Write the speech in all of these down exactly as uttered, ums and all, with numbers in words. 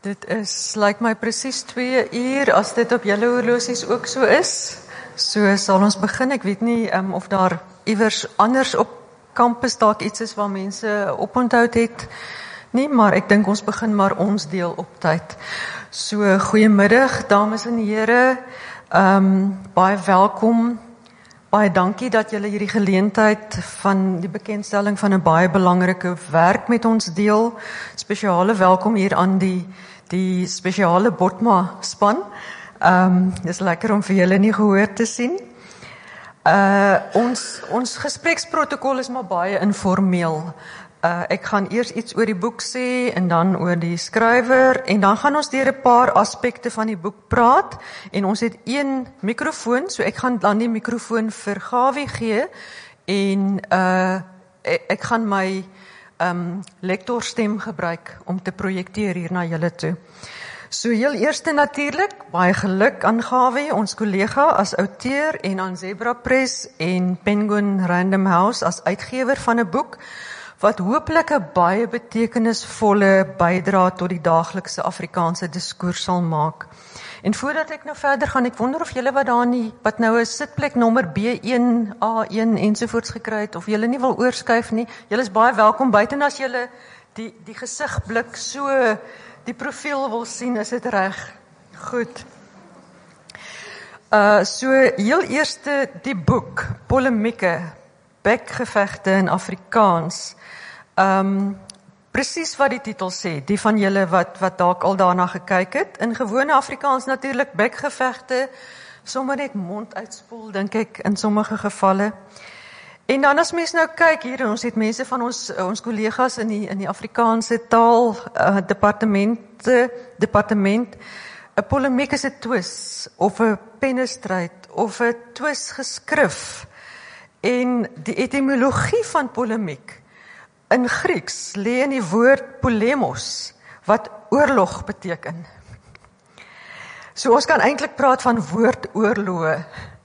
Dit is, lyk my presies twee uur, as dit op julle horlosies ook so is. So sal ons begin. Ek weet nie um, of daar iewers anders op kampus dalk iets is waar mense oponthoud het nie, maar ek dink ons begin maar ons deel op tyd. So, goeiemiddag, dames en here. Um, baie welkom. Baie dankie dat julle hierdie geleentheid van die bekendstelling van 'n baie belangrike werk met ons deel. Spesiale welkom hier aan die die spesiale Botma span. Um, dis lekker om vir julle nie gehoor te sien. Uh, ons ons gespreksprotokol is maar baie informeel. Uh, ek gaan eers iets oor die boek sê en dan oor die skrywer en dan gaan ons deur 'n paar aspekte van die boek praat en ons het een mikrofoon, so ek gaan dan die mikrofoon vir Gawie gee en uh, ek, ek gaan my um, lektorstem gebruik om te projekteer hier na julle toe. So heel eerste natuurlik, baie geluk aan Gawie, ons kollega as outeur en aan Zebra Press en Penguin Random House as uitgewer van 'n boek wat hopelik 'n baie betekenisvolle bydrae tot die daaglikse Afrikaanse diskurs sal maak. En voordat ek nou verder gaan, ek wonder of julle wat daar nie, wat nou 'n sitplek nommer B een, A een ensovoorts gekry het, of julle nie wil oorskuif nie. Julle is baie welkom buite en as julle die die gesigblik so die profiel wil sien, is dit reg. Goed. Uh so heel eerste die boek Polemieke, bekgevegte in Afrikaans. Um, presies wat die titel sê, die van julle wat wat dalk al daarna gekyk het. In gewone Afrikaans natuurlik bekgevegte, sommer net mond uitspoel, dink ek in sommige gevalle. En dan as mens nou kyk hier, ons het mense van ons ons kollegas in die in die Afrikaanse taal uh, departemente departement 'n polemiek is 'n twis of 'n pennestryd of 'n twis geskrif. En die etymologie van polemiek in Grieks lê in die woord polemos, wat oorlog beteken. So ons kan eintlik praat van woordoorloë.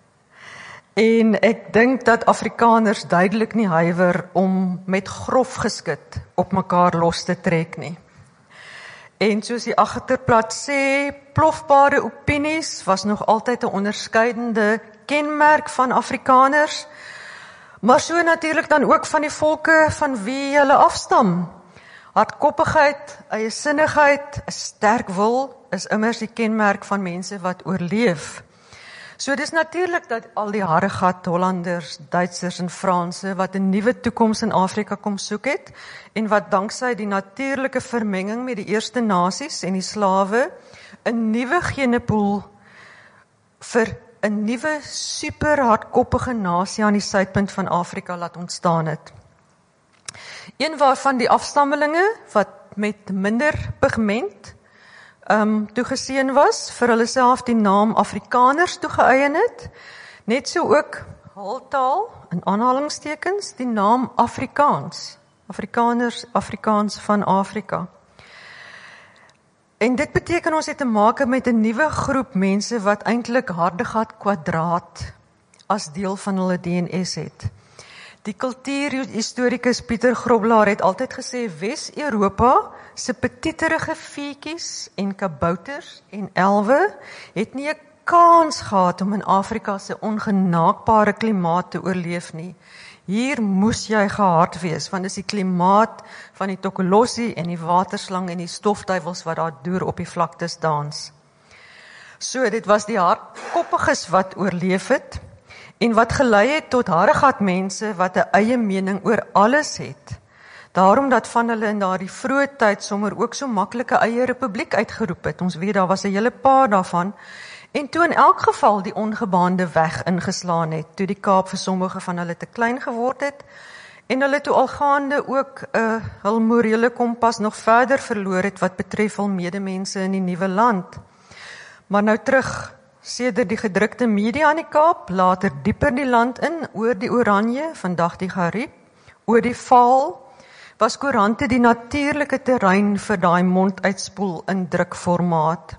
En ek dink dat Afrikaners duidelik nie huiwer om met grof geskit op mekaar los te trek nie. En soos die agterblad sê, plofbare opinies was nog altyd 'n onderskeidende kenmerk van Afrikaners, maar so natuurlik dan ook van die volke van wie hulle afstam. Hardkoppigheid, eiesinnigheid, 'n sterk wil is immers die kenmerk van mense wat oorleef. So dis natuurlik dat al die harregat Hollanders, Duitsers en Franse wat 'n nuwe toekoms in Afrika kom soek het en wat danksy die natuurlike vermenging met die eerste nasies en die slawe 'n nuwe genepool vir 'n nuwe super hardkoppige nasie aan die suidpunt van Afrika laat ontstaan het. Een waarvan die afstammelinge wat met minder pigment um, toegeseën was, vir hulle self die naam Afrikaners toegeëien het, net so ook haltaal, in aanhalingstekens, die naam Afrikaans. Afrikaners, Afrikaans van Afrika. En dit beteken ons het te maak met 'n nuwe groep mense wat eintlik hardegat kwadraat as deel van hulle D N S het. Die kultuurhistorikus Pieter Grobelaar het altyd gesê Wes-Europa se petiterige feetjies en kabouters en elwe het nie 'n kans gehad om in Afrika se ongenaakbare klimaat te oorleef nie. Hier moes jy gehard wees, want dis die klimaat van die tokolossie en die waterslang en die stofduiwels wat daar deur op die vlaktes dans. So, dit was die hardkoppiges wat oorleef het, en wat gelei het tot harregat mense wat 'n eie mening oor alles het. Daarom dat van hulle in daardie vroeë tyd sommer ook so maklike eie republiek uitgeroep het. Ons weet daar was 'n hele paar daarvan. En toe in elk geval die ongebaande weg ingeslaan het, toe die Kaap vir sommige van hulle te klein geword het, en hulle toe algaande ook uh, hul morele kompas nog verder verloor het wat betref hul medemense in die nuwe land. Maar nou terug, sedert die gedrukte media aan die Kaap, later dieper die land in, oor die Oranje, vandag die Gariep, oor die Vaal, was koerante die natuurlike terrein vir daai monduitspoel in drukformaat.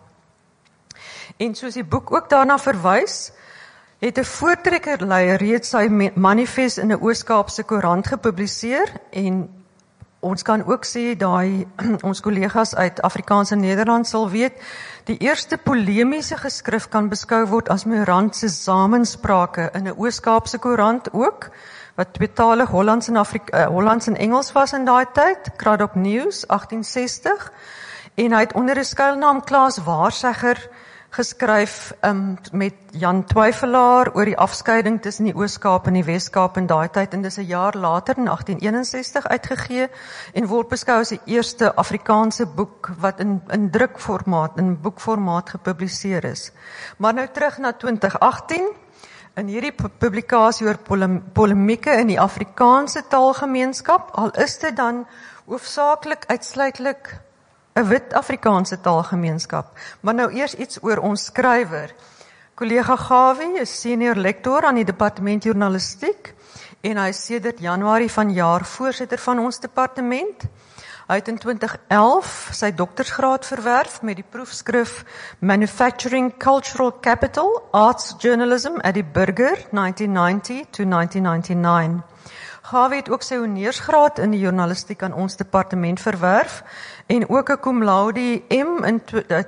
En soos die boek ook daarna verwys, het 'n voortrekkerlei reeds sy manifest in 'n Oos-Kaapse koerant gepubliseer en ons kan ook sê, daai ons kollegas uit Afrikaans en Nederland sal weet, die eerste polemiese geskrif kan beskou word as Morant se samensprake in 'n Oos-Kaapse koerant ook, wat tweetalig Hollands en, Afrika, uh, Hollands en Engels was in daai tyd, Craddock News, agtien sestig, en hy het onder 'n skuilnaam Klaas Waarsegger geskryf um, met Jan Twyfelaar oor die afskeiding tussen die Oos-Kaap en die Wes-Kaap in daai tyd, en dis 'n jaar later in agtien eenensestig uitgegee en word beskou as die eerste Afrikaanse boek wat in, in drukformaat, in boekformaat gepubliseer is. Maar nou terug na twintig agtien, in hierdie publikasie oor polemieke in die Afrikaanse taalgemeenskap, al is dit dan hoofsaaklik uitsluitlik 'n wit Afrikaanse taalgemeenskap. Maar nou eers iets oor ons skrywer. Kollega Gawie is senior lektor aan die departement journalistiek en hy is sedert Januarie vanjaar voorsitter van ons departement. Hy het in twintig elf sy doktorsgraad verwerf met die proefskrif Manufacturing Cultural Capital, Arts Journalism at die Burger, negentien ninety to negentien ninety-nine. Gawie het ook sy honeursgraad in die journalistiek aan ons departement verwerf en ook 'n cum laude M in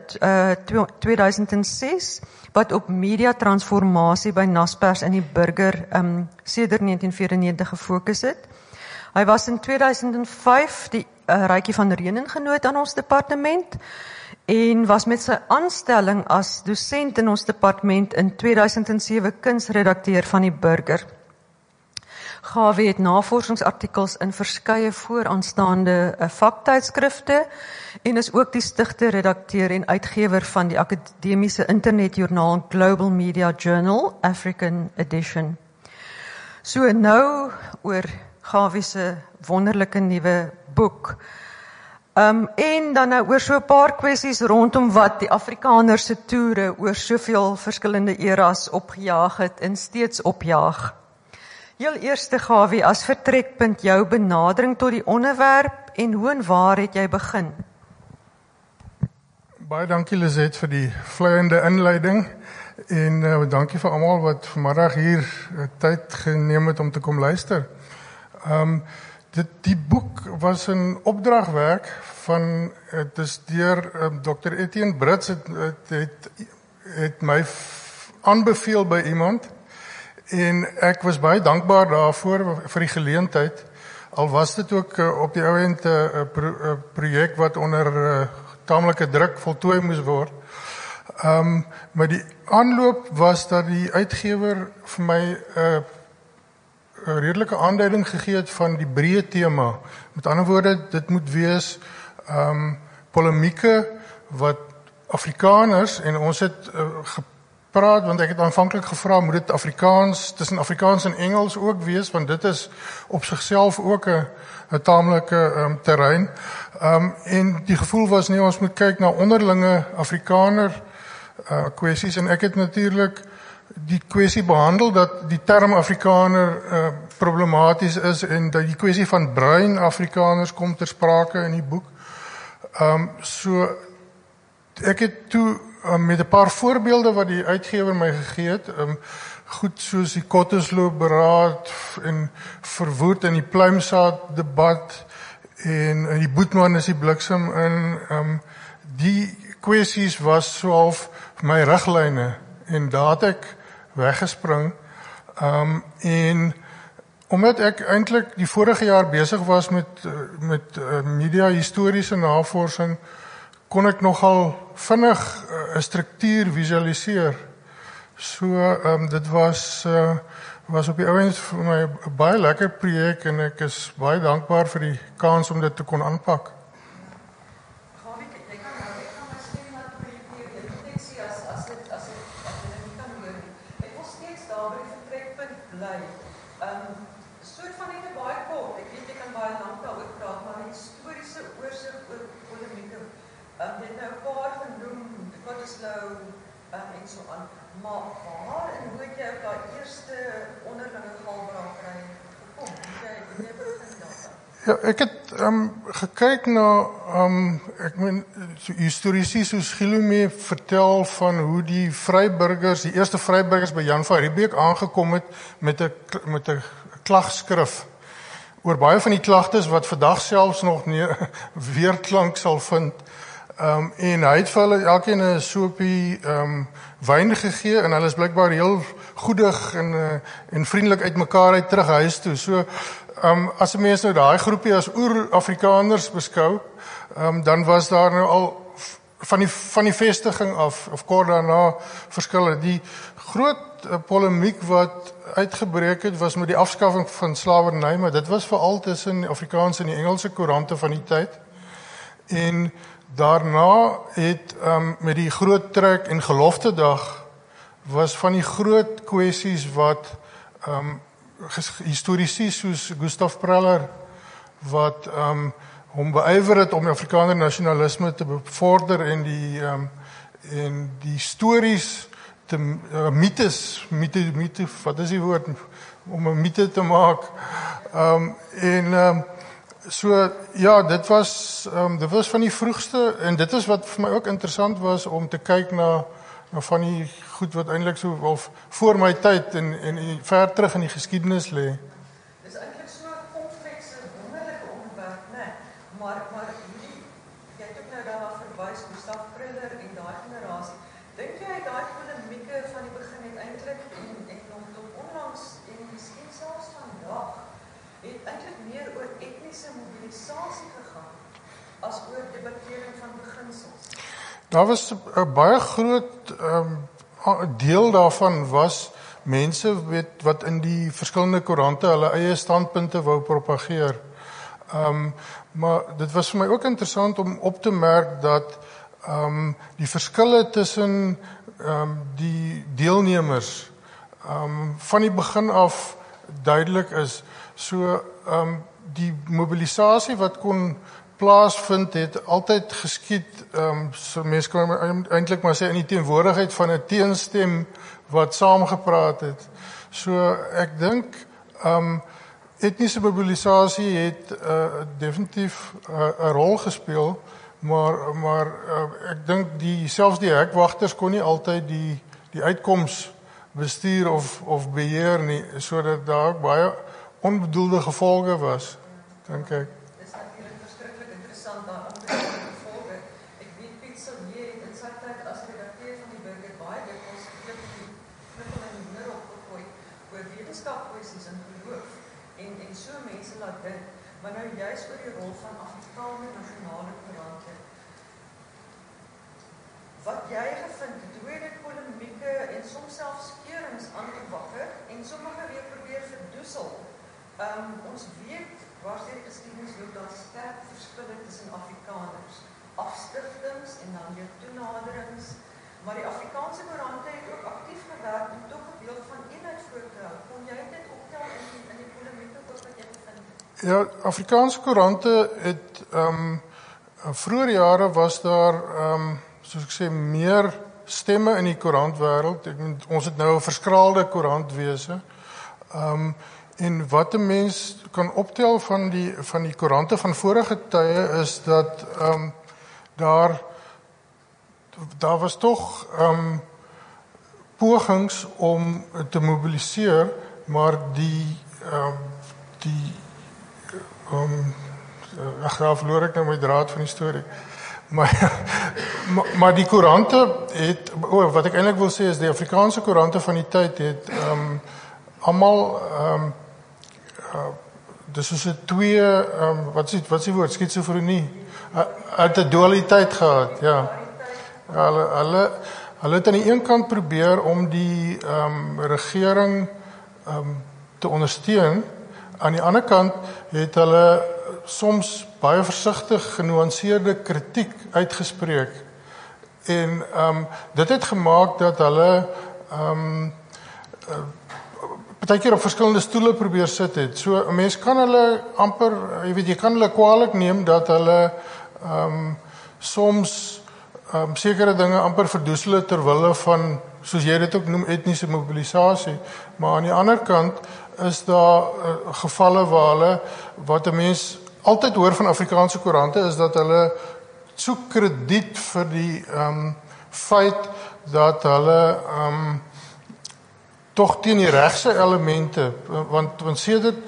tweeduisend ses wat op media transformasie by Naspers in die Burger um, sedert negentien vyfennegentig gefokus het. Hy was in tweeduisend vyf die uh, Rykie van Renen genoot aan ons departement en was met sy aanstelling as dosent in ons departement in tweeduisend sewe kunsredakteur van die Burger. Gawie het navorsingsartikels in verskeie vooraanstaande uh, vaktydskrifte en is ook die stigter, redakteur en uitgewer van die akademiese internetjoernaal Global Media Journal, African Edition. So nou oor Gawie se wonderlike nuwe boek. Um, en dan nou oor so 'n paar kwessies rondom wat die Afrikaners se toere oor soveel verskillende eras opgejaag het en steeds opjaag. Heel eerste Gawie, as vertrekpunt jou benadering tot die onderwerp en hoe en waar het jy begin? Baie dankie Lisette vir die vleiende inleiding en uh, dankie vir almal wat vanmiddag hier uh, tyd geneem het om te kom luister. Um, dit, die boek was 'n opdragwerk van, het is deur uh, dokter Etienne Brits, het, het, het, het my aanbeveel by iemand en ek was baie dankbaar daarvoor vir die geleentheid, al was dit ook uh, op die ou end 'n uh, pro, uh, projek wat onder uh, tamelike druk voltooi moes word. Um, maar die aanloop was dat die uitgewer vir my 'n uh, redelike aanduiding gegee het van die breë tema. Met ander woorde, dit moet wees um, polemieke wat Afrikaners, en ons het uh, gepraat, want ek het aanvanklik gevra, moet dit Afrikaans, tussen Afrikaans en Engels ook wees, want dit is op sigself ook 'n 'n tamelike um, terrein. Um, en die gevoel was nie, ons moet kyk na onderlinge Afrikaner uh, kwessies, en ek het natuurlik die kwessie behandel dat die term Afrikaner uh, problematies is en dat die kwessie van bruin Afrikaners kom ter sprake in die boek. Um, so ek het toe um, met 'n paar voorbeelde wat die uitgewer my gegee het, um, goed soos die Kottersloop beraad en verwoed in die pluimsaad debat en, en die Boetman is die bliksem in, um, die kwessies was so half my riglyne en daar het ek weggespring. Um, en omdat ek eintlik die vorige jaar besig was met, met uh, media historiese navorsing, kon ek nogal vinnig 'n uh, struktuur visualiseer. So um, dit was, uh, was op die ou end vir my 'n baie lekker projek en ek is baie dankbaar vir die kans om dit te kon aanpak. Ja, ek het um, gekyk na, um, ek meen, so historici soos Gilome vertel van hoe die vryburgers, die eerste vryburgers by Jan van Riebeeck aangekom het met 'n met 'n klagskrif oor baie van die klagtes wat vandag selfs nog nie weerklank sal vind. Um, en hy het vir hulle elkeen 'n sopie um, wyn gegee en hulle is blykbaar heel goedig en, uh, en vriendelik uit mekaar uit terug huis toe. So, um, as 'n mens nou daai groepie as oer-Afrikaners beskou, um, dan was daar nou al van die, van die vestiging af, of kort daarna, verskille. Die groot uh, polemiek wat uitgebreek het, was met die afskaffing van slawerny, maar dit was veral tussen die Afrikaanse en die Engelse koerante van die tyd. En daarna het um, met die groot trek en geloftedag was van die groot kwessies wat um, historici soos Gustav Preller wat um, hom beywer het om die Afrikaner nasionalisme te bevorder en die um, en die stories te uh, mites, mite, mite, wat is die woord om 'n mite te maak. Um, en um, So ja, dit was um, dit was van die vroegste en dit is wat vir my ook interessant was om te kyk na, na van die goed wat eintlik so of voor my tyd en en ver terug in die geskiedenis lê. Dis eintlik so 'n komplekse wonderlike onderwerp, né? Maar maar hierdie jy het ook nou daarna verwys Gustav Preller en daai generasie. Dink jy daai polemieke van die begin het eintlik en en nog tot onlangs en miskien selfs vandag het eintlik meer oor etniese mobilisasie gegaan as oor debattering van beginsels? Daar was 'n baie groot um, deel daarvan was mense weet, wat in die verskillende koerante hulle eie standpunte wou propageer. Um, maar dit was vir my ook interessant om op te merk dat um, die verskille tussen um, die deelnemers um, van die begin af duidelik is. So um, die mobilisasie wat kon plaasvind het altyd geskied, um, so mense kan eintlik maar sê in die teenwoordigheid van 'n teenstem wat saamgepraat het. So ek dink um, etniese mobilisasie het uh, definitief 'n uh, rol gespeel, maar maar uh, ek dink die selfs die hekwagters kon nie altyd die die uitkoms bestuur of of beheer nie, sodat daar baie onbedoelde gevolge was, dink ek. Dis natuurlik verskriklik interessant daar onbedoelde gevolge. Ek weet Piet Silje het in sy tyd as redakteur van die Burger baie dikwels geklip die knippel in die muur opgegooi oor wetenskapkwessies en geloof en en so mense laat dink. Maar nou juis oor die rol van Afrikaner nasionale koerante. Wat jy gevind het, hoe het dit polemieke en soms selfs skeurings aangewakker en sommige weer probeer verdoesel. Um, ons weet, waar sê die geskiedenis loop, daar sterk verskille tussen Afrikaners. Afstichtings en dan weer toenaderings. Maar die Afrikaanse koerante het ook actief gewerkt om toch een beeld van eenheid voor te hou. Kon jy dit optel in die, in die polemieke ook wat jy gevind het? Ja, Afrikaanse koerante het, um, vroeger jare was daar, um, soos ek sê, meer stemme in die koerantwêreld. Ons het nou 'n verskraalde koerantwese. Um, En wat 'n mens kan optel van die van die koerante van vorige tye is dat um, daar daar was tog um, pogings om te mobiliseer, maar die um, die um, ek gaan verloor ek nou my draad van die storie. Maar maar, maar die koerante het oh, wat ek eintlik wil sê is die Afrikaanse koerante van die tyd het um, almal um, Uh, dis is 'n twee um, wat is wat is die woord skizofrenie uh, het 'n dualiteit gehad, ja. Hulle hulle hulle het aan die een kant probeer om die um, regering um, te ondersteun, aan die ander kant het hulle soms baie versigtig genuanceerde kritiek uitgespreek en um, dit het gemaak dat hulle um, uh, partykeer op verskillende stoele probeer sit het. So 'n mens kan hulle amper, jy weet, jy kan hulle kwaadlik neem dat hulle um, soms um, sekere dinge amper verdoesel ter wille van, soos jy dit ook noem, etniese mobilisasie. Maar aan die ander kant is daar uh, gevalle waar hulle, wat 'n mens altyd hoor van Afrikaanse koerante, is dat hulle soek krediet vir die um, feit dat hulle um, toch teen die regse elemente, want, want sedert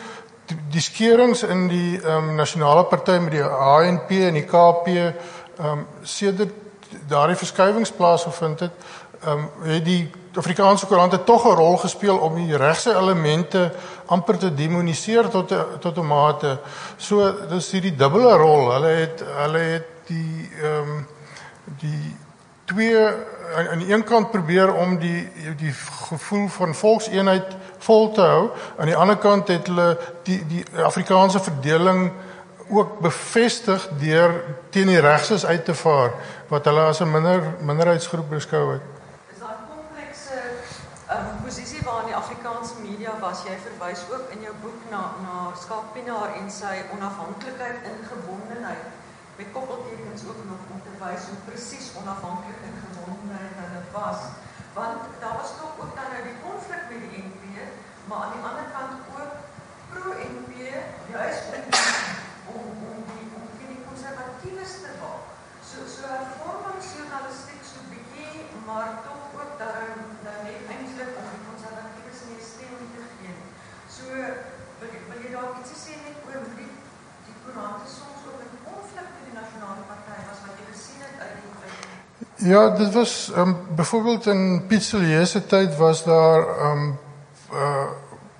die, die skeurings in die um, nasionale party met die H N P en die K P, um, sedert daardie verskuiwings plaasgevind het, um, het die Afrikaanse koerante tog 'n rol gespeel om die regse elemente amper te demoniseer tot 'n tot 'n mate. So dis hierdie dubbele rol. Hulle het hulle het die um, die twee aan die een kant probeer om die die gevoel van volkseenheid vol te hou, aan die ander kant het hulle die die Afrikaanse verdeling ook bevestig deur teen die regses uit te vaar wat hulle as 'n minder minderheidsgroep beskou het. Is daai komplekse um, posisie waarin die Afrikaanse media was, jy verwys ook in jou boek na na Skalk Pienaar en sy onafhanklikheid en gebondenheid, met koppeltekens ook nog om te wys hoe presies onafhanklik en gebondenheid hulle was, want daar was toch ook dan nou die konflik met die N P, maar aan die ander kant ook pro-N P, juist om om om die om teen die konservatiewes te waak. So so hervormingsjournalistiek so bietjie, maar tog ook daarom dan net eintlik om die konservatiewes meer stem te gee. So wil, wil jy dalk iets sê net oor hoe die die koerante soms ook 'n konflik met die nasionale party was wat jy gesien het uit die uit Ja, dit was um, byvoorbeeld in Piet Sillier se tyd was daar um, uh,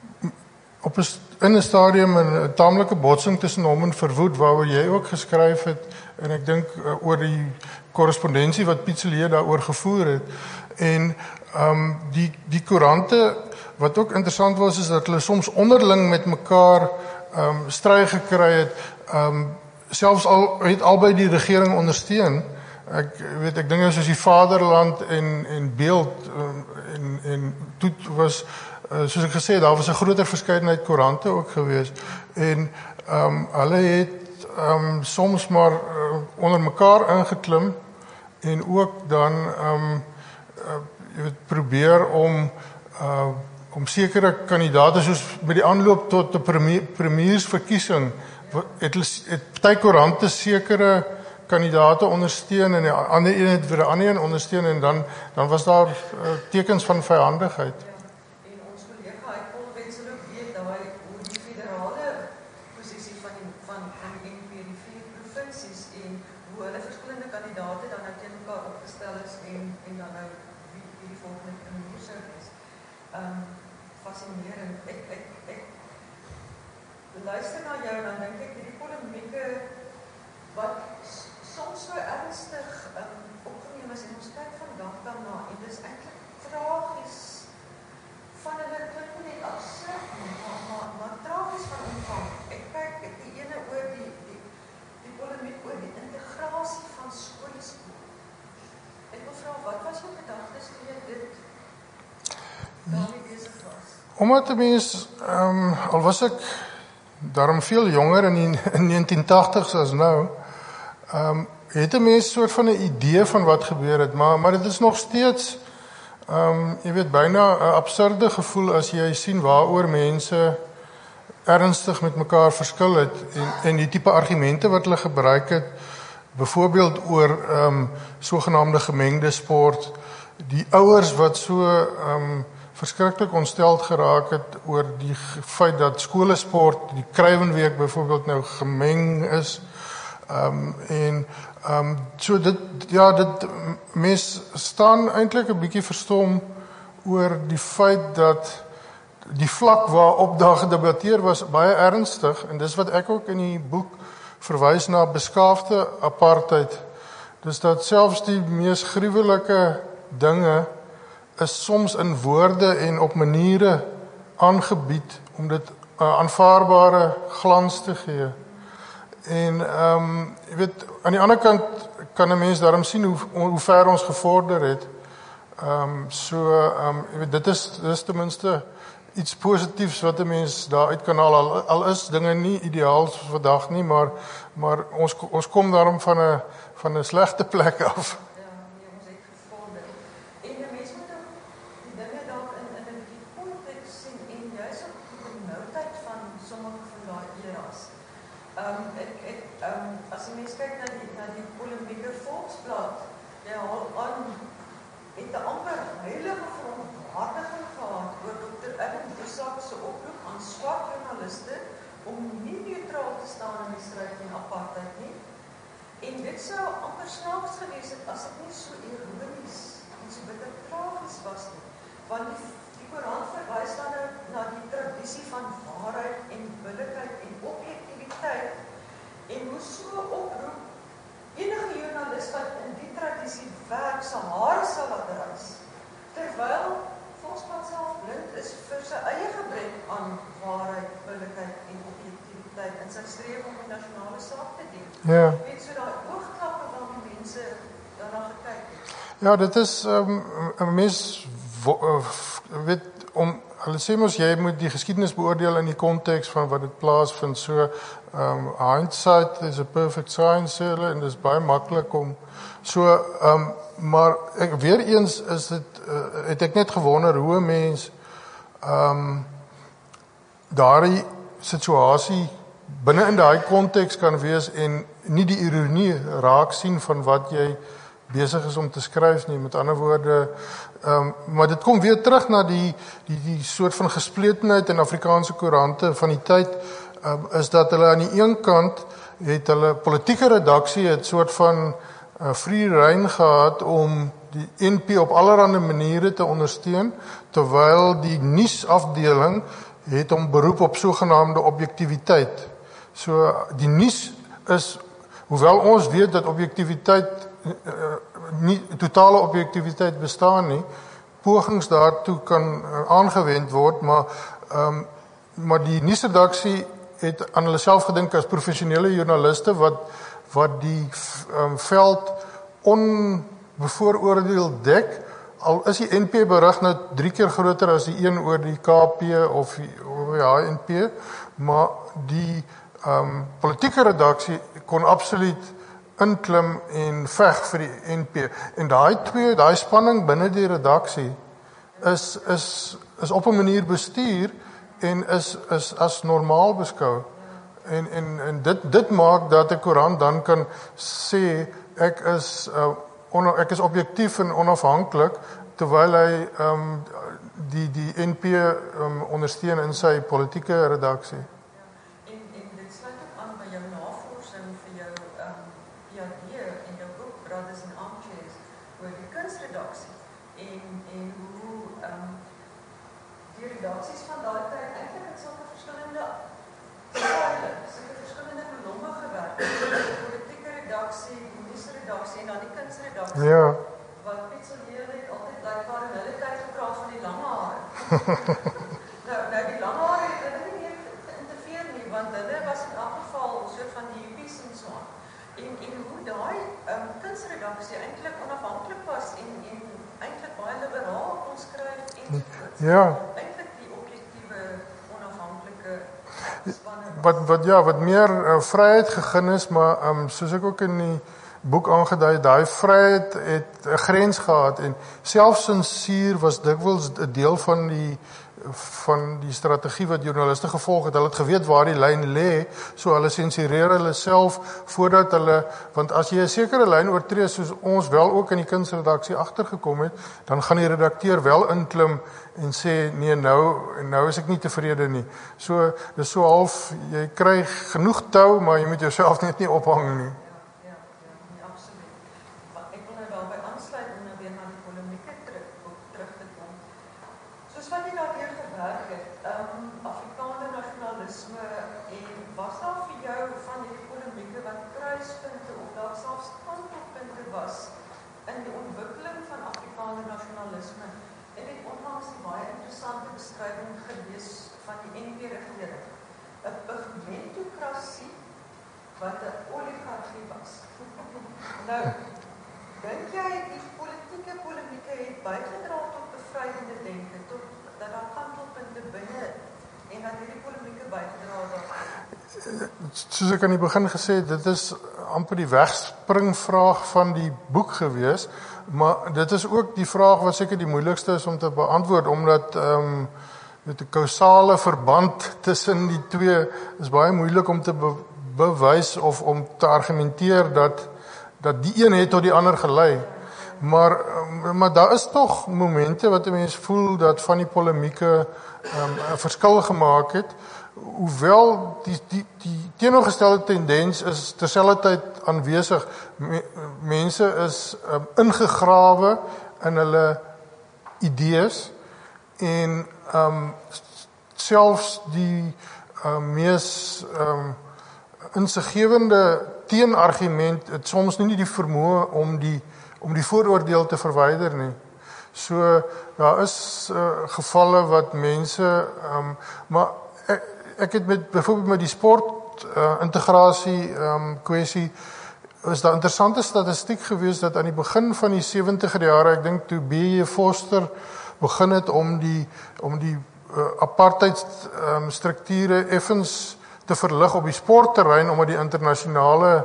op 'n in 'n stadium 'n taamlike botsing tussen hom en Verwoerd waaroor jy ook geskryf het en ek dink uh, oor die korrespondensie wat Piet Sillier daaroor gevoer het en um, die die koerante wat ook interessant was is dat hulle soms onderling met mekaar um, stry gekry het, um, selfs al het albei die regering ondersteun. Ek weet ek dink soos die Vaderland en en Beeld um, en en toe was Uh, soos ek gesê, daar was 'n groter verskeidenheid koerante ook gewees en um, hulle het um, soms maar uh, onder mekaar ingeklim en ook dan um, uh, jy weet, probeer om uh, om sekere kandidaate soos met die aanloop tot 'n premier, premiersverkiesing het het party koerante sekere kandidaate ondersteun en die ander een het vir 'n ander een ondersteun en dan dan was daar uh, tekens van vyandigheid. Luister na jou, dan dink ek die polemieke wat soms so ernstig um, opgeneem is en ons kyk vandag daarna en dis eintlik tragies van hulle klink net absurd, maar, maar, maar tragies van omvang. Ek kyk ek die ene oor die die, die polemiek oor die integrasie van skoolskool. Ek wil vra, wat was jou gedagtes toe jy dit daarmee besig was? Omdat 'n mens, um, al was ek daarom veel jonger in die in negentien tagtigs as nou, um, het 'n mens soort van 'n idee van wat gebeur het, maar maar dit is nog steeds um, jy weet byna 'n absurde gevoel as jy sien waaroor mense ernstig met mekaar verskil het en en die tipe argumente wat hulle gebruik het, byvoorbeeld oor um, sogenaamde gemengde sport, die ouers wat so um, verskriklik ontsteld geraak het oor die feit dat skolesport, die Kruiwenweek byvoorbeeld nou gemeng is. Um, en um, so dit, ja, dit mens staan eintlik 'n bietjie verstom oor die feit dat die vlak waarop daar gedebatteer was baie ernstig en dis wat ek ook in die boek verwys na beskaafde apartheid. Dis dat selfs die mees gruwelike dinge is soms in woorde en op maniere aangebied om dit 'n uh, aanvaarbare glans te gee. En ehm um, jy weet aan die ander kant kan 'n mens daarom sien hoe hoe ver ons gevorder het. Ehm um, so ehm um, jy weet dit is dis ten minste iets positiefs wat 'n mens daaruit kan haal. Al, al is dinge nie ideaal soos vandag nie, maar maar ons ons kom daarom van 'n van 'n slegte plek af. dit sou amper snaaks gewees het as dit nie so ironies en so bitter tragies was nie. Want die, die Koran verwys dan nou na die tradisie van waarheid en billikheid en objektiviteit en hoe so oproep enige joernalis wat in die tradisie werk sy hare sal laat reis, terwyl Volksblad self blind is vir sy eie gebrek aan waarheid, billikheid en objektiviteit in sy streef om die nasionale saak te dien. Ja. Weet so daai oogklappe waarmee mense daarna gekyk het. Ja, dit is um, 'n mens wo- uh, weet om hulle sê mos jy moet die geskiedenis beoordeel in die konteks van wat dit plaasvind. So um, hindsight is a perfect science, sê hulle, en dit is baie maklik om so um, maar ek weer eens is dit uh, het ek net gewonder hoe 'n mens um, daardie situasie binne in daai konteks kan wees en nie die ironie raak sien van wat jy besig is om te skryf nie. Met ander woorde, um, maar dit kom weer terug na die die die soort van gespletenheid in Afrikaanse koerante van die tyd, um, is dat hulle aan die een kant het hulle politieke redaksie het soort van uh, free rein gehad om die N P op allerlei maniere te ondersteun, terwyl die nuusafdeling het om beroep op sogenaamde objektiviteit. So die nuus is, hoewel ons weet dat objektiviteit uh, nie totale objektiviteit bestaan nie, pogings daartoe kan uh, aangewend word, maar um, maar die nuusredaksie het aan hulle self gedink as professionele joernaliste wat wat die um, veld onbevooroordeel dek. Al is die N P berig nou drie keer groter as die een oor die K P of die, oor die H N P, maar die um, politieke redaksie kon absoluut inklim en veg vir die N P. En daai twee, daai spanning binne die redaksie is is is op 'n manier bestuur en is is as normaal beskou. En en en dit dit maak dat 'n koerant dan kan sê ek is uh, on, ek is objektief en onafhanklik terwyl hy um, die die N P um, ondersteun in sy politieke redaksie. Ja. En en dit sluit ook aan by jou navorsing vir jou um, P H D en jou boek Brothers in Armchairs oor die kunsredaksie en en hoe um, die redaksies van daai tyd eintlik het sulke verskillende style, sulke verskillende belange gewerk het. Die politieke redaksie, die nuusredaksie en dan die kunsredaksie. Ja. Wat Pietselier het altyd blykbaar in hulle tyd gepraat van die lange hare. nou, nou die lange hare het hulle nie meer geïnterfereer nie, want hulle was in elk geval soort van die hippies en so aan. En, en hoe daai um, kunsredaksie eintlik onafhanklik was en, en eintlik baie liberaal kon skryf en Ja. eintlik die objektiewe, onafhanklike spanne. Wat wat ja, wat meer uh, vryheid gegee is, maar um, soos ek ook in die boek aangedui, daai vryheid het 'n grens gehad en selfsensuur was dikwels 'n deel van die van die strategie wat joernaliste gevolg het. Hulle het geweet waar die lyn lê, so hulle sensureer hulle self voordat hulle, want as jy 'n sekere lyn oortree soos ons wel ook in die kunsredaksie agtergekom het, dan gaan die redakteur wel inklim en sê nee, nou nou is ek nie tevrede nie. So dis so half jy kry genoeg tou, maar jy moet jouself net nie ophang nie. wat 'n oligargie was. Nou, dink jy die politieke polemieke het bygedra tot bevrydende denke, tot dat daar kantelpunte binne en dat hierdie polemieke bygedra het? Soos ek aan die begin gesê het, dit is amper die wegspringvraag van die boek gewees, maar dit is ook die vraag wat seker die moeilikste is om te beantwoord, omdat ehm um, met 'n kausale verband tussen die twee is baie moeilik om te be bewys of om te argumenteer dat dat die een het tot die ander gelei. Maar maar daar is tog momente wat 'n mens voel dat van die polemieke um, 'n verskil gemaak het, hoewel die die die teenoorgestelde tendens is terselfdertyd aanwesig. Me, mense is um, ingegrawe in hulle idees en um, selfs die um, mees um, insiggewende teenargument het soms nie die vermoë om die om die vooroordeel te verwyder nie. So daar is uh, gevalle wat mense um, maar ek, ek het met byvoorbeeld met die sport uh, integrasie um, kwessie is daar interessante statistiek gewees dat aan die begin van die sewentiger jare, ek dink toe B J Foster begin het om die om die uh, apartheid um, strukture effens te verlig op die sportterrein omdat die internasionale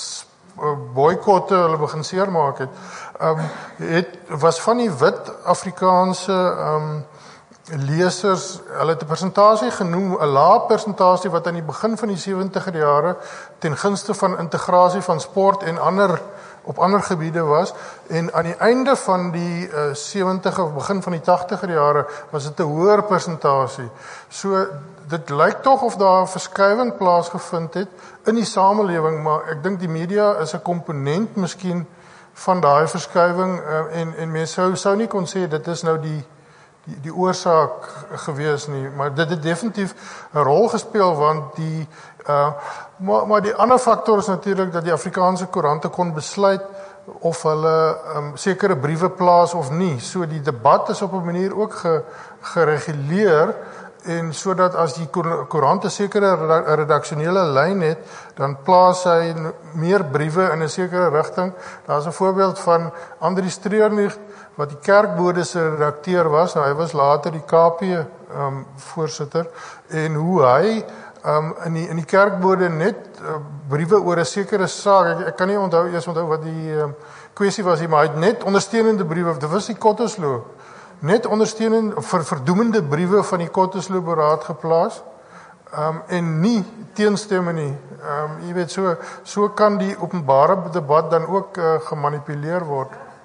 boykotte hulle begin seermaak het. Um, het was van die wit Afrikaanse um, lesers, hulle het 'n persentasie genoem, 'n lae persentasie wat aan die begin van die sewentiger jare ten gunste van integrasie van sport en ander op ander gebiede was, en aan die einde van die uh, sewentiger of begin van die tagtiger jare was dit 'n hoër persentasie. So dit lyk tog of daar 'n verskywing plaasgevind het in die samelewing, maar ek dink die media is 'n komponent miskien van daai verskywing uh, en en mense sou sou nie kon sê dit is nou die die die oorsaak gewees nie, maar dit het definitief 'n rol gespeel want die uh, maar maar die ander faktor is natuurlik dat die Afrikaanse koerante kon besluit of hulle um, sekere briewe plaas of nie. So die debat is op 'n manier ook ge, gereguleer en sodat as die koerant 'n sekere redaksionele lyn het, dan plaas hy meer briewe in 'n sekere rigting. Daar's 'n voorbeeld van Andri Streernig wat die Kerkbode se redakteur was. Nou, hy was later die K P um, voorsitter en hoe hy um, in die in die Kerkbode net uh, briewe oor 'n sekere saak. Ek, ek kan nie onthou eers onthou wat die um, kwessie was nie, maar hy het net ondersteunende briewe. Dit was die Kottersloo. Net ondersteunende vir verdoemende briewe van die Kottersloo beraad geplaas. Um, en nie teenstemme nie. Um, jy weet so so kan die openbare debat dan ook uh, gemanipuleer word.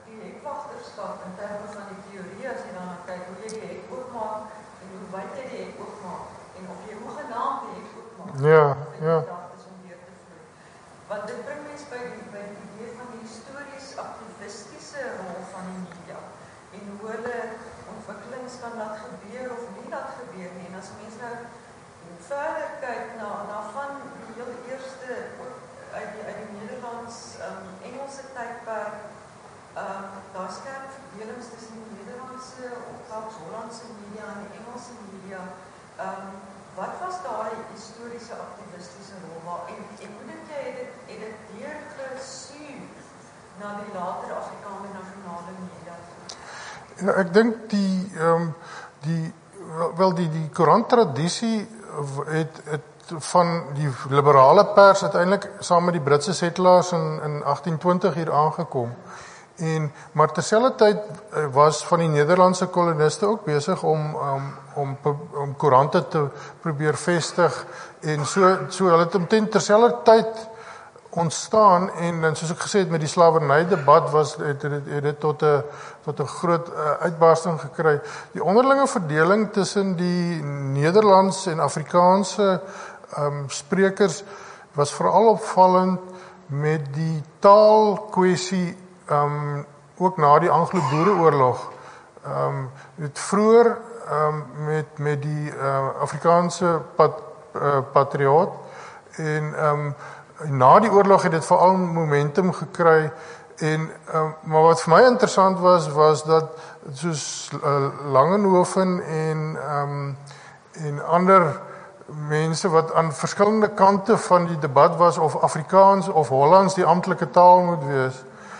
Ja, ja. Want dit bring mens by die, by die idee van die histories aktivistiese rol van die media en hoe hulle ontwikkelings kan laat gebeur of nie laat gebeur nie. En as mens nou verder kyk na, na van die heel eerste uit die, uit die Nederlands um, Engelse tydperk, um, daar skerp verdelings tussen die Nederlandse of selfs Hollandse media en die Engelse media. Um, Wat was daai historiese aktivistiese rol? Maar en ek dink jy het dit het dit deurgesuur na die later Afrikaanse nasionale media. Ja, ek dink die ehm um, die wel die die koeranttradisie het het van die liberale pers uiteindelik saam met die Britse settlers in in agtien twintig hier aangekom. En maar terselfdertyd was van die Nederlandse koloniste ook besig om um, om om koerante te probeer vestig en so so hulle het omtrent terselfdertyd ontstaan en, en soos ek gesê het met die slawerny debat was het dit het, het tot 'n tot 'n groot uh, uitbarsting gekry. Die onderlinge verdeling tussen die Nederlands en Afrikaanse um, sprekers was veral opvallend met die taalkwessie. Um, ook na die Anglo-Boereoorlog. Um, het vroeër um, met, met die uh, Afrikaanse pat, uh, patriot en um, na die oorlog het dit veral momentum gekry en um, maar wat vir my interessant was was dat soos uh, Langenhoven en um, en ander mense wat aan verskillende kante van die debat was of Afrikaans of Hollands die amptelike taal moet wees.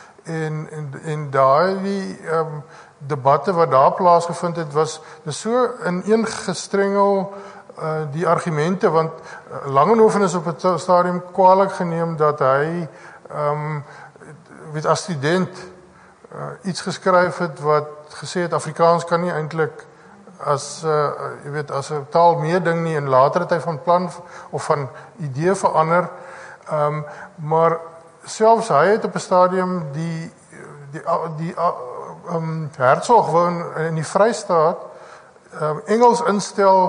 En en en daai um, debatte wat daar plaasgevind het was dis so ineengestrengel uh, die argumente want uh, Langenhoven is op 'n stadium kwaadlik geneem dat hy um, weet as student uh, iets geskryf het wat gesê het Afrikaans kan nie eintlik as uh, jy weet as 'n taal meeding nie en later het hy van plan of van idee verander um, maar selfs hy het op 'n stadium die die die um, Hertzog wou in die Vrystaat um, Engels instel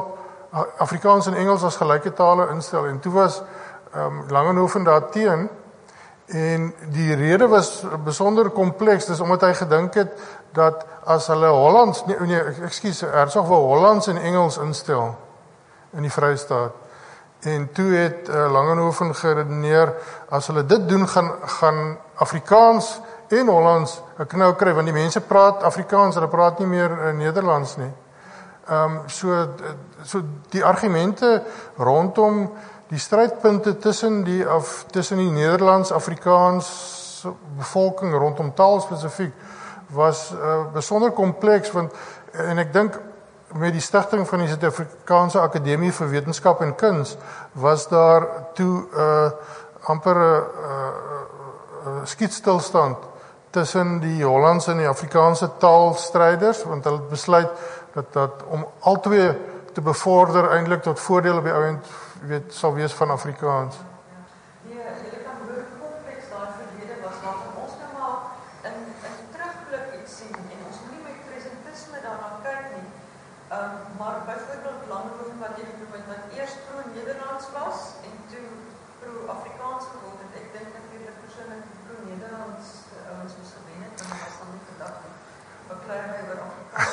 Afrikaans en Engels as gelyke tale instel en toe was um, Langehoven daar teen en die rede was besonder kompleks, dis omdat hy gedink het dat as hulle Hollands, nee, nee ekskuus, Herzog wou Hollands en Engels instel in die Vrystaat. En toe het uh, Langehoven geredeneer, as hulle dit doen, gaan, gaan Afrikaans en Hollands 'n knou kry, want die mense praat Afrikaans, hulle praat nie meer uh, Nederlands nie. Um, so, so die argumente rondom die strydpunte tussen die, af, tussen die Nederlands-Afrikaans bevolking rondom taal spesifiek was uh, besonder kompleks, want, en ek dink met die stigting van die Suid-Afrikaanse Akademie vir Wetenskap en Kuns was daar toe uh, amper 'n uh, uh, uh, skietstilstand tussen die Hollandse en die Afrikaanse taalstryders, want hulle het besluit dat, dat om albei te bevorder eintlik tot voordeel op die ouend weet sal wees van Afrikaans. Nee, jy kan hoor hoe kompleks daai verlede was, waarvan ons nou maar in, in terugblik iets sien, en ons moet nie met presentisme daarna kyk nie, um, maar byvoorbeeld Langehoven wat jy genoem het, wat eers pro-Nederlands was, en toe pro-Afrikaans geword het, ek dink natuurlik persoonlik pro-Nederlands ouens moes gewen het, want was dan nie gedag nie, beklei my oor Afrikaans,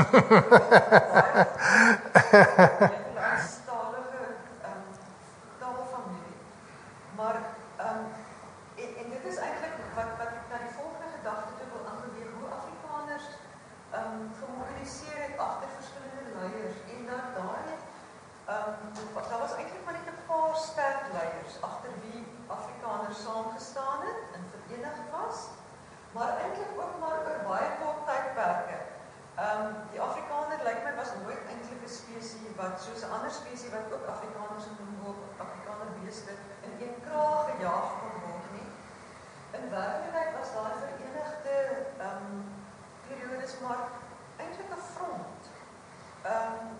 maar um, en, en dit is eintlik wat, wat ek na die volgende gedagte toe wil aanbeweeg, hoe Afrikaners um, gemobiliseer het agter verskillende leiers, en dat daar het, um, daar was eintlik maar net 'n paar sterk leiers agter wie Afrikaners saamgestaan het en verenigd was, maar eintlik ook maar oor baie kort tydperke. Um, die Afrikaner lyk my was nooit eintlik 'n spesie wat, soos 'n ander spesie wat ook Afrikaners genoem word, Afrikaner beeste, in een kraag gejaag kon word nie. In werklikheid was daar verenigde um, periodes maar eintlik 'n front, 'n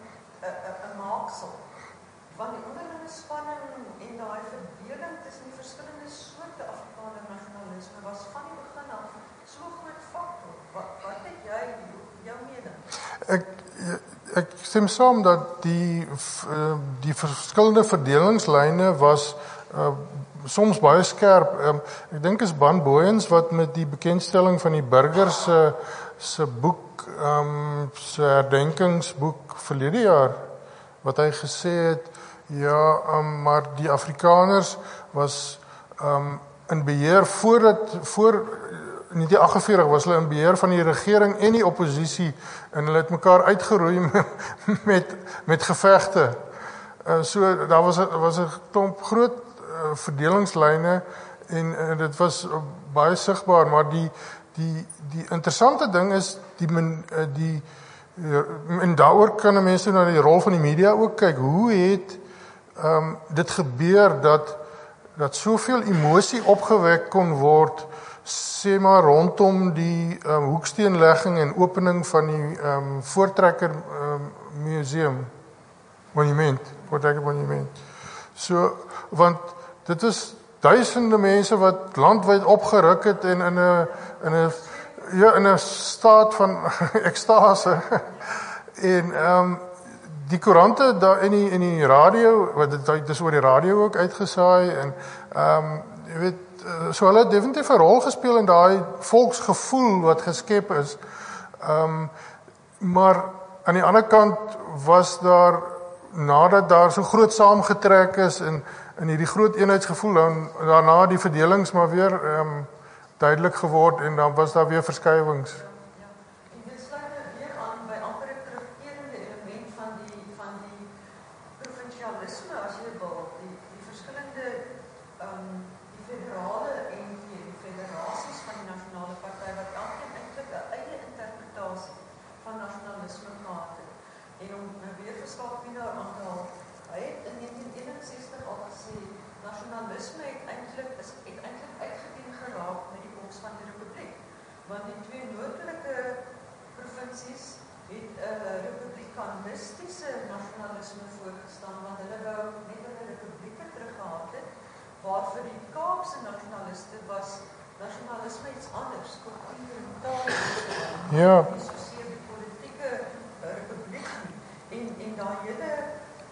um, maaksel, van die onderlinge spanning en daai verdeling tussen die verskillende soorte Afrikaner nasionalisme was van die begin af so groot faktor. Wat, wat het jy, jou mening? Ek, ek stem saam dat die, die verskillende verdelingslyne was uh, soms baie skerp. Um, ek dink is Ban Booyens wat met die bekendstelling van die burgers se se boek, um, se herdenkingsboek verlede jaar, wat hy gesê het, ja, um, maar die Afrikaners was um, in beheer voordat, voor negentien agt vyf was hulle in beheer van die regering en die oppositie, en hulle het mekaar uitgeroei met, met, met gevegte. Uh, so, daar was, was 'n klomp groot uh, verdelingslyne, en uh, dit was uh, baie sigbaar, maar die, die, die interessante ding is, die, uh, die uh, en daaroor kan mense na die rol van die media ook kyk, hoe het um, dit gebeur, dat, dat soveel emosie opgewek kon word, sê maar rondom die um, hoeksteenlegging en opening van die um, Voortrekker um, museum, monument, Voortrekker monument. So, want dit is duisende mense wat landwyd opgeruk het en in 'n in 'n ja, in 'n staat van ekstase. En um, die koerante daar in die in die radio, wat dit is oor die radio ook uitgesaai, en um, jy weet, so hulle het definitief 'n rol gespeel in daai volksgevoel wat geskep is. Um, maar aan die ander kant was daar, nadat daar so groot saamgetrek is en in hierdie groot eenheidsgevoel, dan daarna die verdelings maar weer um, duidelik geword, en dan was daar weer verskywings. Want die twee noordelike provinsies het 'n uh, republikanistiese nasionalisme voorgestaan, want hulle wou net 'n republieke teruggehad het, waarvoor die Kaapse nasionaliste was nasionalisme iets anders, kultuur en taal, ja, nie soseer die politieke uh, republiek nie. En, en daai hele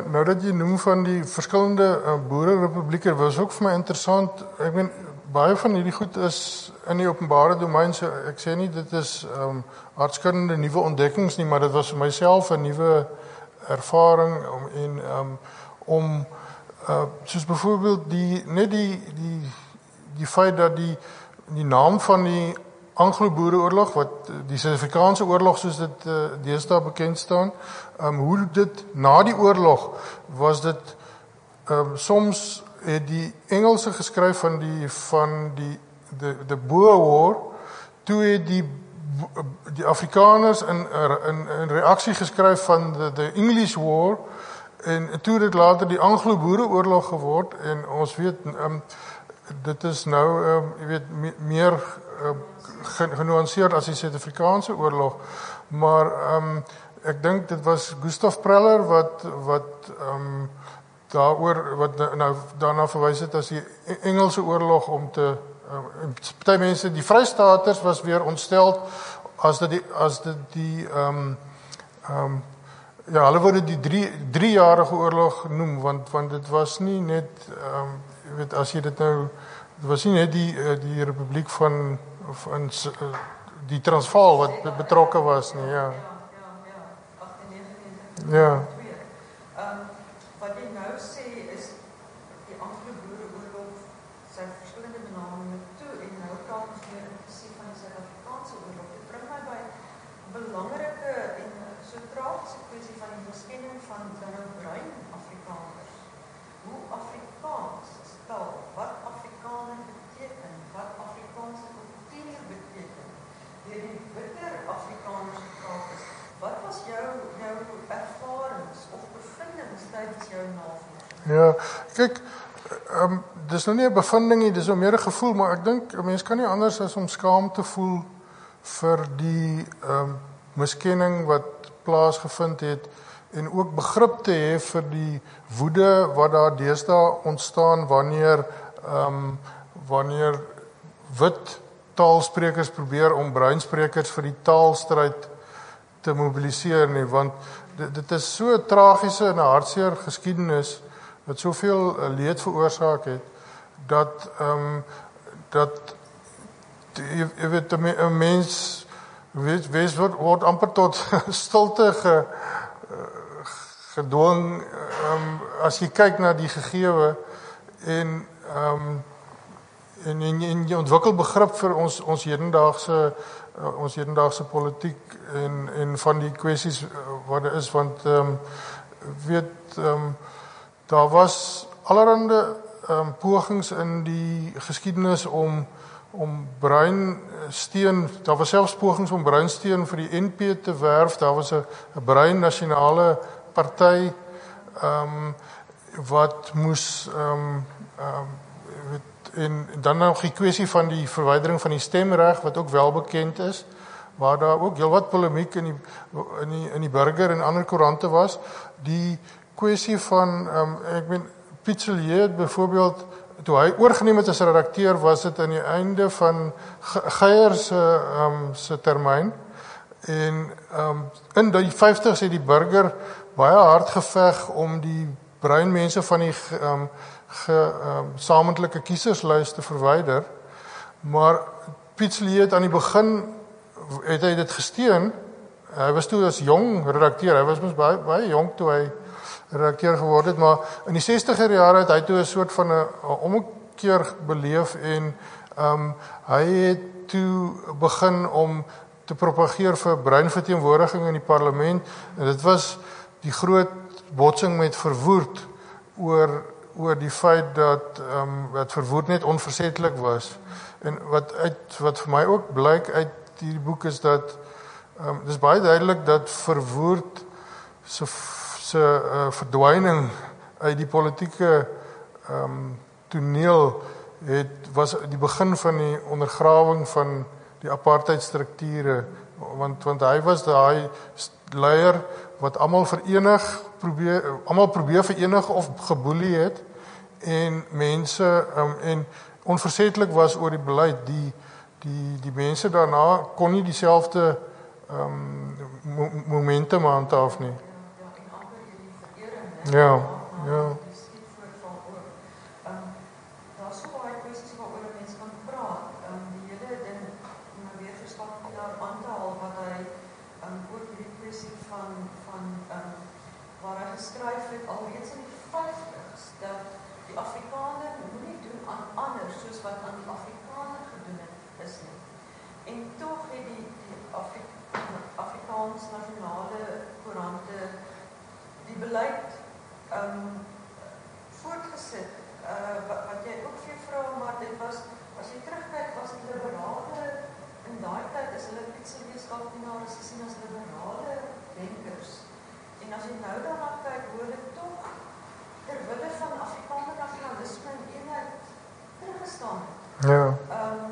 nou dat jy noem van die verskillende uh, boererepublieke, was ook vir my interessant. Ek meen, baie van hierdie goed is in die openbare domein, so ek sê nie dit is um, aardskindende nuwe ontdekkings nie, maar dit was vir myself 'n nuwe ervaring om en um, om uh, soos byvoorbeeld die net die die die feit dat die die naam van die Anglo-Boereoorlog, wat die Suid-Afrikaanse oorlog soos dit uh, deesdae bekend staan, um, hoe dit na die oorlog was dit um, soms het die Engelse geskryf van die van die the, the Boer War, toe het die die Afrikaners in in in reaksie geskryf van the, the English War, en toe dit later die Anglo-Boereoorlog geword, en ons weet um, dit is nou um, jy weet me, meer um, genuanceerd as die Suid-Afrikaanse oorlog, maar um, ek dink dit was Gustav Preller wat wat um, daaroor wat nou daarna verwys het as die Engelse oorlog om te um, party mense, die Vrystaaters was weer ontstel as dit die as dit die um, um, ja, hulle wou dit die drie driejarige oorlog noem, want want dit was nie net um, jy weet as jy dit nou dit was nie net die die Republiek van van die Transvaal wat betrokke was nie, ja. Ja. Um, wat jy nou sê is die Anglo-Boereoorlog sy verskillende benamingen toe en nou praat ons weer inklusief van die Suid-Afrikaanse oorlog. Dit bring my by belangrike en so tragiese kwessie van die miskenning van nou bruin Afrikaners. Hoe Afrikaans is taal, wat Afrikaner beteken, wat Afrikaanse kultuur beteken, deur die witter Afrikaners gepraat is. Wat was jou jou ervarings of bevindings tydens jou navorsing? Ja, kyk, um, dis nou nie 'n bevinding nie, dis nou meer 'n gevoel, maar ek dink 'n mens kan nie anders as om skaam te voel vir die um, miskenning wat plaasgevind het en ook begrip te hê vir die woede wat daar deesdae ontstaan wanneer um, wanneer wit taalsprekers probeer om bruinsprekers vir die taalstryd te mobiliseer nie, want dit, dit is so 'n tragiese en 'n hartseer geskiedenis wat soveel leed veroorsaak het dat um, dat jy, jy weet 'n mens weet wees word, word amper tot stilte ge, gedwing um, as jy kyk na die gegewe en um, en, en, en jy ontwikkel begrip vir ons ons hedendaagse uh, ons hedendaagse politiek en en van die kwessies wat daar is, want um, weet um, daar was allerhande um, pogings in die geskiedenis om om bruinsteen, daar was selfs pogings om bruinsteen vir die N P te werf, daar was 'n bruin nasionale party um, wat moes um, um, en dan nog die kwessie van die verwydering van die stemreg wat ook wel bekend is, waar daar ook heelwat polemiek in die in die in die Burger en ander koerante was. Die kwessie van um, ek meen Piet Sillier byvoorbeeld, toe hy oorgeneem het as redakteur, was dit aan die einde van Geier se um, se termyn en um, in die vyftigs het die Burger baie hard geveg om die bruin mense van die um, gesamentlike um, kieserslys te verwyder, maar Piet Sillier het aan die begin het hy dit gesteun. Hy was toe as jong redakteur, hy was mos baie baie jonk toe hy redakteur geword het, maar in die sestiger jare het hy toe 'n soort van 'n ommekeer beleef en um, hy het toe begin om te propageer vir bruin verteenwoordiging in die parlement, en dit was die groot botsing met Verwoerd oor oor die feit dat um, dat Verwoerd net onverzettelik was. En wat uit wat vir my ook blyk uit hierdie boek is dat um, dis baie duidelik dat Verwoerd se se uh, verdwyning uit die politieke um, toneel het was die begin van die ondergrawing van die apartheidstrukture, want want hy was daai leier wat almal verenig probeer almal probeer verenig of geboelie het en mense um, en onverzettelik was oor die beleid. Die die die mense daarna kon nie dieselfde um, momentum handhaaf nie. Ja, en amper hierdie verering, Ja, ja. Die skietvoorval ook. Um, daar is so baie kwesties waaroor mense kan praat. Um, die hele ding, om nou weer verslag daar aan te haal, wat hy um, ook die kwestie van, van um, waar hy geskryf het, alreeds in die vyftigs, dat die Afrikaner moenie doen aan ander, soos wat aan die Afrikaner gedoen het, is nie. En toch het die, die Afri Afrikaans nasionale koerante die beleid um, voortgesit, uh, wat, wat jy ook vir vrou, maar dit was, as jy terugkijk, was het liberale, in daai tyd is hulle Pietselweeskapienaars gesien as liberale denkers. En as jy nou daarna kyk, hoe hulle toch terwille van Afrikaner nasionalisme en eenheid teruggestaan het. Ja. Um,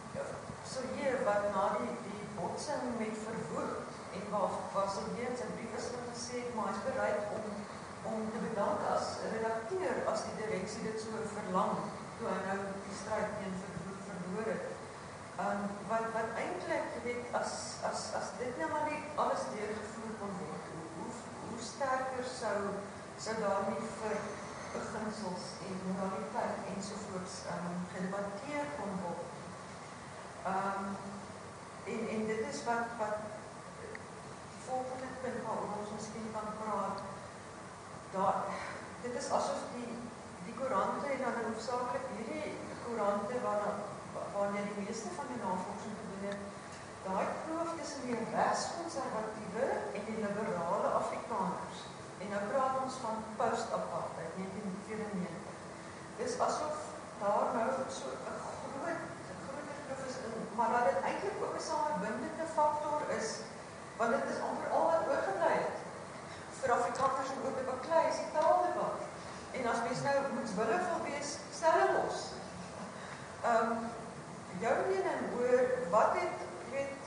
so hier, wat na die, die botsing met verwoed, en waar, waar sy weer in sy brief is gesê, maar hy is bereid om, om te bedank as redakteur, as die directie dit so verlang, toe hy nou die strijd teen verwoed verloor het. Um, wat, wat eindelijk, weet, as, as, as dit nou maar nie alles deurgevoer kon word, hoe, hoe, hoe sterker sou, sou daar nie vir beginsels en moraliteit ensovoorts um, gedebatteer kon word. Um, en, en dit is wat, wat die volgende punt waarover ons miskien kan praat, daar, dit is asof die, die koerante en dan hoofdzakelijk hierdie koerante waar, waar jy die meeste van die navorsing gedoen het, daai kloof tussen die rechtsconservatiewe en die liberale Afrikaners. En nou praat ons van post-apartheid, negentien vierennegentig. Dis asof daar nou so 'n groot, groter kloof is, in, maar dat dit eintlik ook 'n samebindende faktor is, want dit is amper al wat oorgebly het vir Afrikaners om ook te baklei, is die taaldebat. En as mens nou moetswillig wil wees, stel hulle los. Um, jou mening oor wat het, jy weet,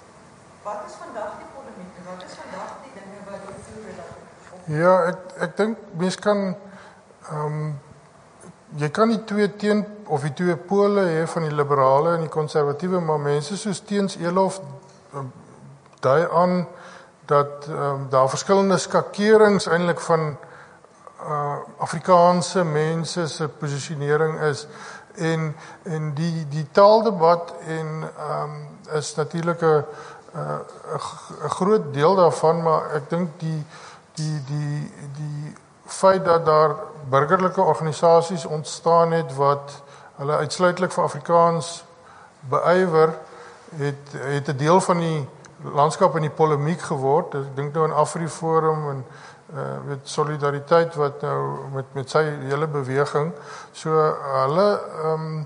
wat is vandag die polemiek, wat is vandag die dinge wat die voer dat? Ja, ek, ek dink, mens kan, um, jy kan die twee teen, of die twee pole hê van die liberale en die konservatiewe, maar mense soos Teens Elof, um, dui aan, dat um, daar verskillende skakerings eintlik van uh, Afrikaanse mense se posisionering is, en, en die, die taaldebat en, um, is natuurlik 'n uh, 'n groot deel daarvan, maar ek dink die Die, die, die feit dat daar burgerlike organisasies ontstaan het wat hulle uitsluitlik vir Afrikaans beywer, het, het 'n deel van die landskap in die polemiek geword. Ek dink nou aan AfriForum en uh, met solidariteit wat nou met, met sy hele beweging. So hulle um,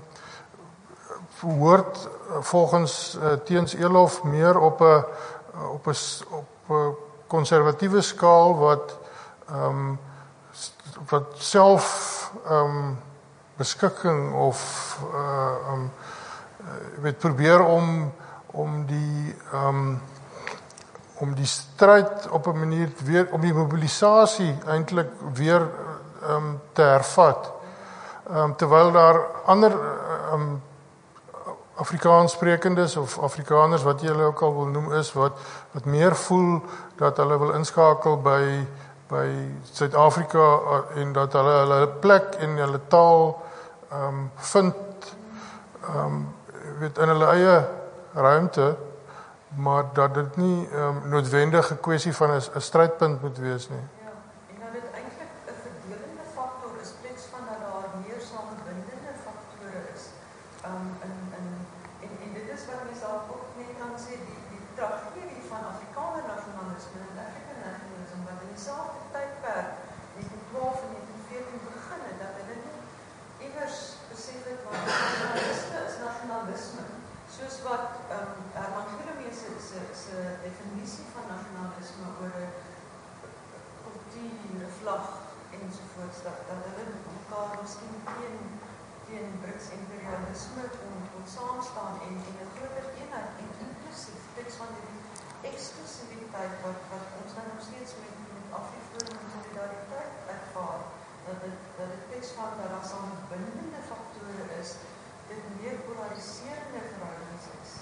hoort volgens uh, Teens Elof meer op 'n op 'n op 'n konservatiewe skaal wat um, wat self um, beskikking of uh, um, weet probeer om om die um, om die stryd op 'n manier weer om die mobilisasie eintlik weer um, te hervat. Um, terwyl daar ander um, Afrikaanssprekendes of Afrikaners wat jy hulle ook al wil noem is wat wat meer voel dat hulle wil inskakel by by Suid-Afrika en dat hulle hulle plek en hulle taal um, vind um, weet in hulle eie ruimte, maar dat dit nie um, noodwendig 'n kwessie van 'n strydpunt moet wees nie. Ja, en dat dit eintlik 'n verdelende faktor is, pleks van dat daar meer samebindende faktore is. Um, in, in, en, en dit is wat mens dalk ook net kan sê, die, die tragedie van Afrikaner nasionalisme en African nationalism, wat in dieselfde tydperk, negentien twaalf en negentien veertien begin het, dat hulle nie iewers besef het wat nasionalisme is nasionalisme. Soos wat um, Herman Gillemee se, se, se definisie van nasionalisme oor 'n kultuur, 'n vlag ensovoorts, dat, dat hulle mekaar miskien teen, teen Brits imperialisme kon, kon saamstaan en, en 'n groter eenheid en inclusief, teks van die eksklusiviteit wat, wat ons dan nog steeds met, met AfriForum en solidariteit ervaar, dat dit, dat dit teks van dat daar samebindende faktore is, dit meer polariserende verhoudings is.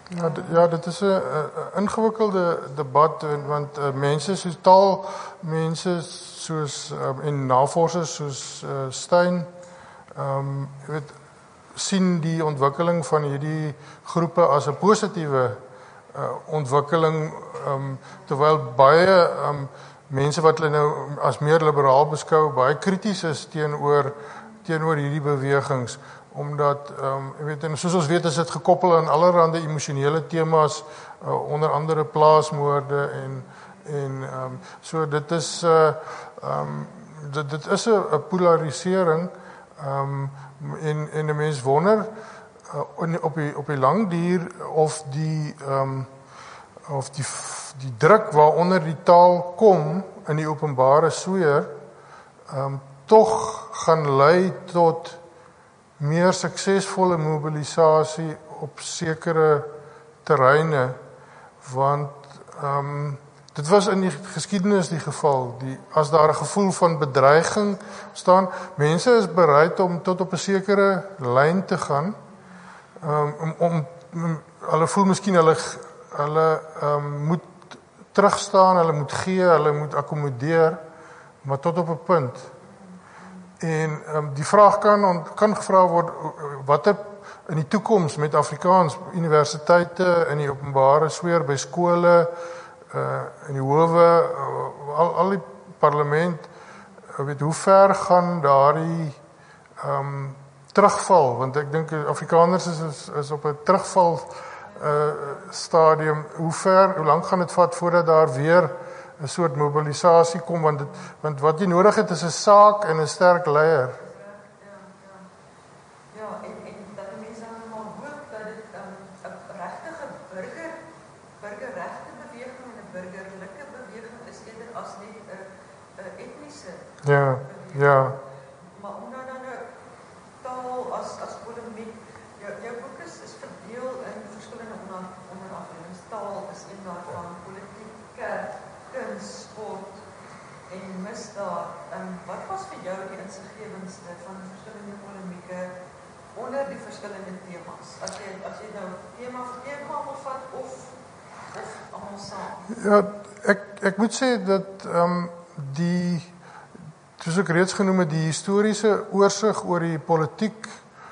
Ja, d- ja, dit is 'n uh, ingewikkelde debat want uh, mense soos taal mense soos um, en navorsers soos uh, Stein ehm um, jy weet sien die ontwikkeling van hierdie groepe as 'n positiewe uh, ontwikkeling um, terwyl baie um, mense wat hulle nou as meer liberaal beskou baie krities is teenoor teenoor hierdie bewegings omdat ehm um, jy weet en soos ons weet is dit gekoppel aan allerlei emosionele temas uh, onder andere plaasmoorde en en ehm um, so dit is 'n uh, ehm um, dit dit is 'n polarisering ehm um, en en 'n mens wonder uh, op die op die lang duur of die ehm um, of die die druk waaronder die taal kom in die openbare sfeer ehm um, tog gaan lei tot meer suksesvolle mobilisasie op sekere terreine want ehm um, dit was in die geskiedenis die geval die as daar 'n gevoel van bedreiging staan mense is bereid om tot op 'n sekere lyn te gaan um, om om hulle voel miskien hulle hulle um, moet terugstaan hulle moet gee hulle moet akkommodeer maar tot op 'n punt en um, die vraag kan kan gevra word watter in die toekoms met Afrikaans universiteite in die openbare sfeer by skole uh, in die howe uh, al, al die parlement uh, weet hoe ver gaan daardie um, terugval want ek dink Afrikaners is, is is op 'n terugval uh, stadium hoe ver hoe lank gaan dit vat voordat daar weer 'n soort mobilisasie kom want dit, want wat jy nodig het is 'n saak en 'n sterk leier. Ja, ja. Maar om nou nou taal as as polemiek, jou jou boek is is verdeel in verskillende onder onderafdelings. Taal is een daarvan, politieke, kuns, sport en misdaad. En wat was vir jou die insiggewendste van die verskillende polemieke onder die verskillende temas? As jy as jy nou tema vir tema wil vat of of almal saam? Ja, ek ek moet sê dat ehm um, die soos ek reeds genoem het, die historiese oorsig oor die politiek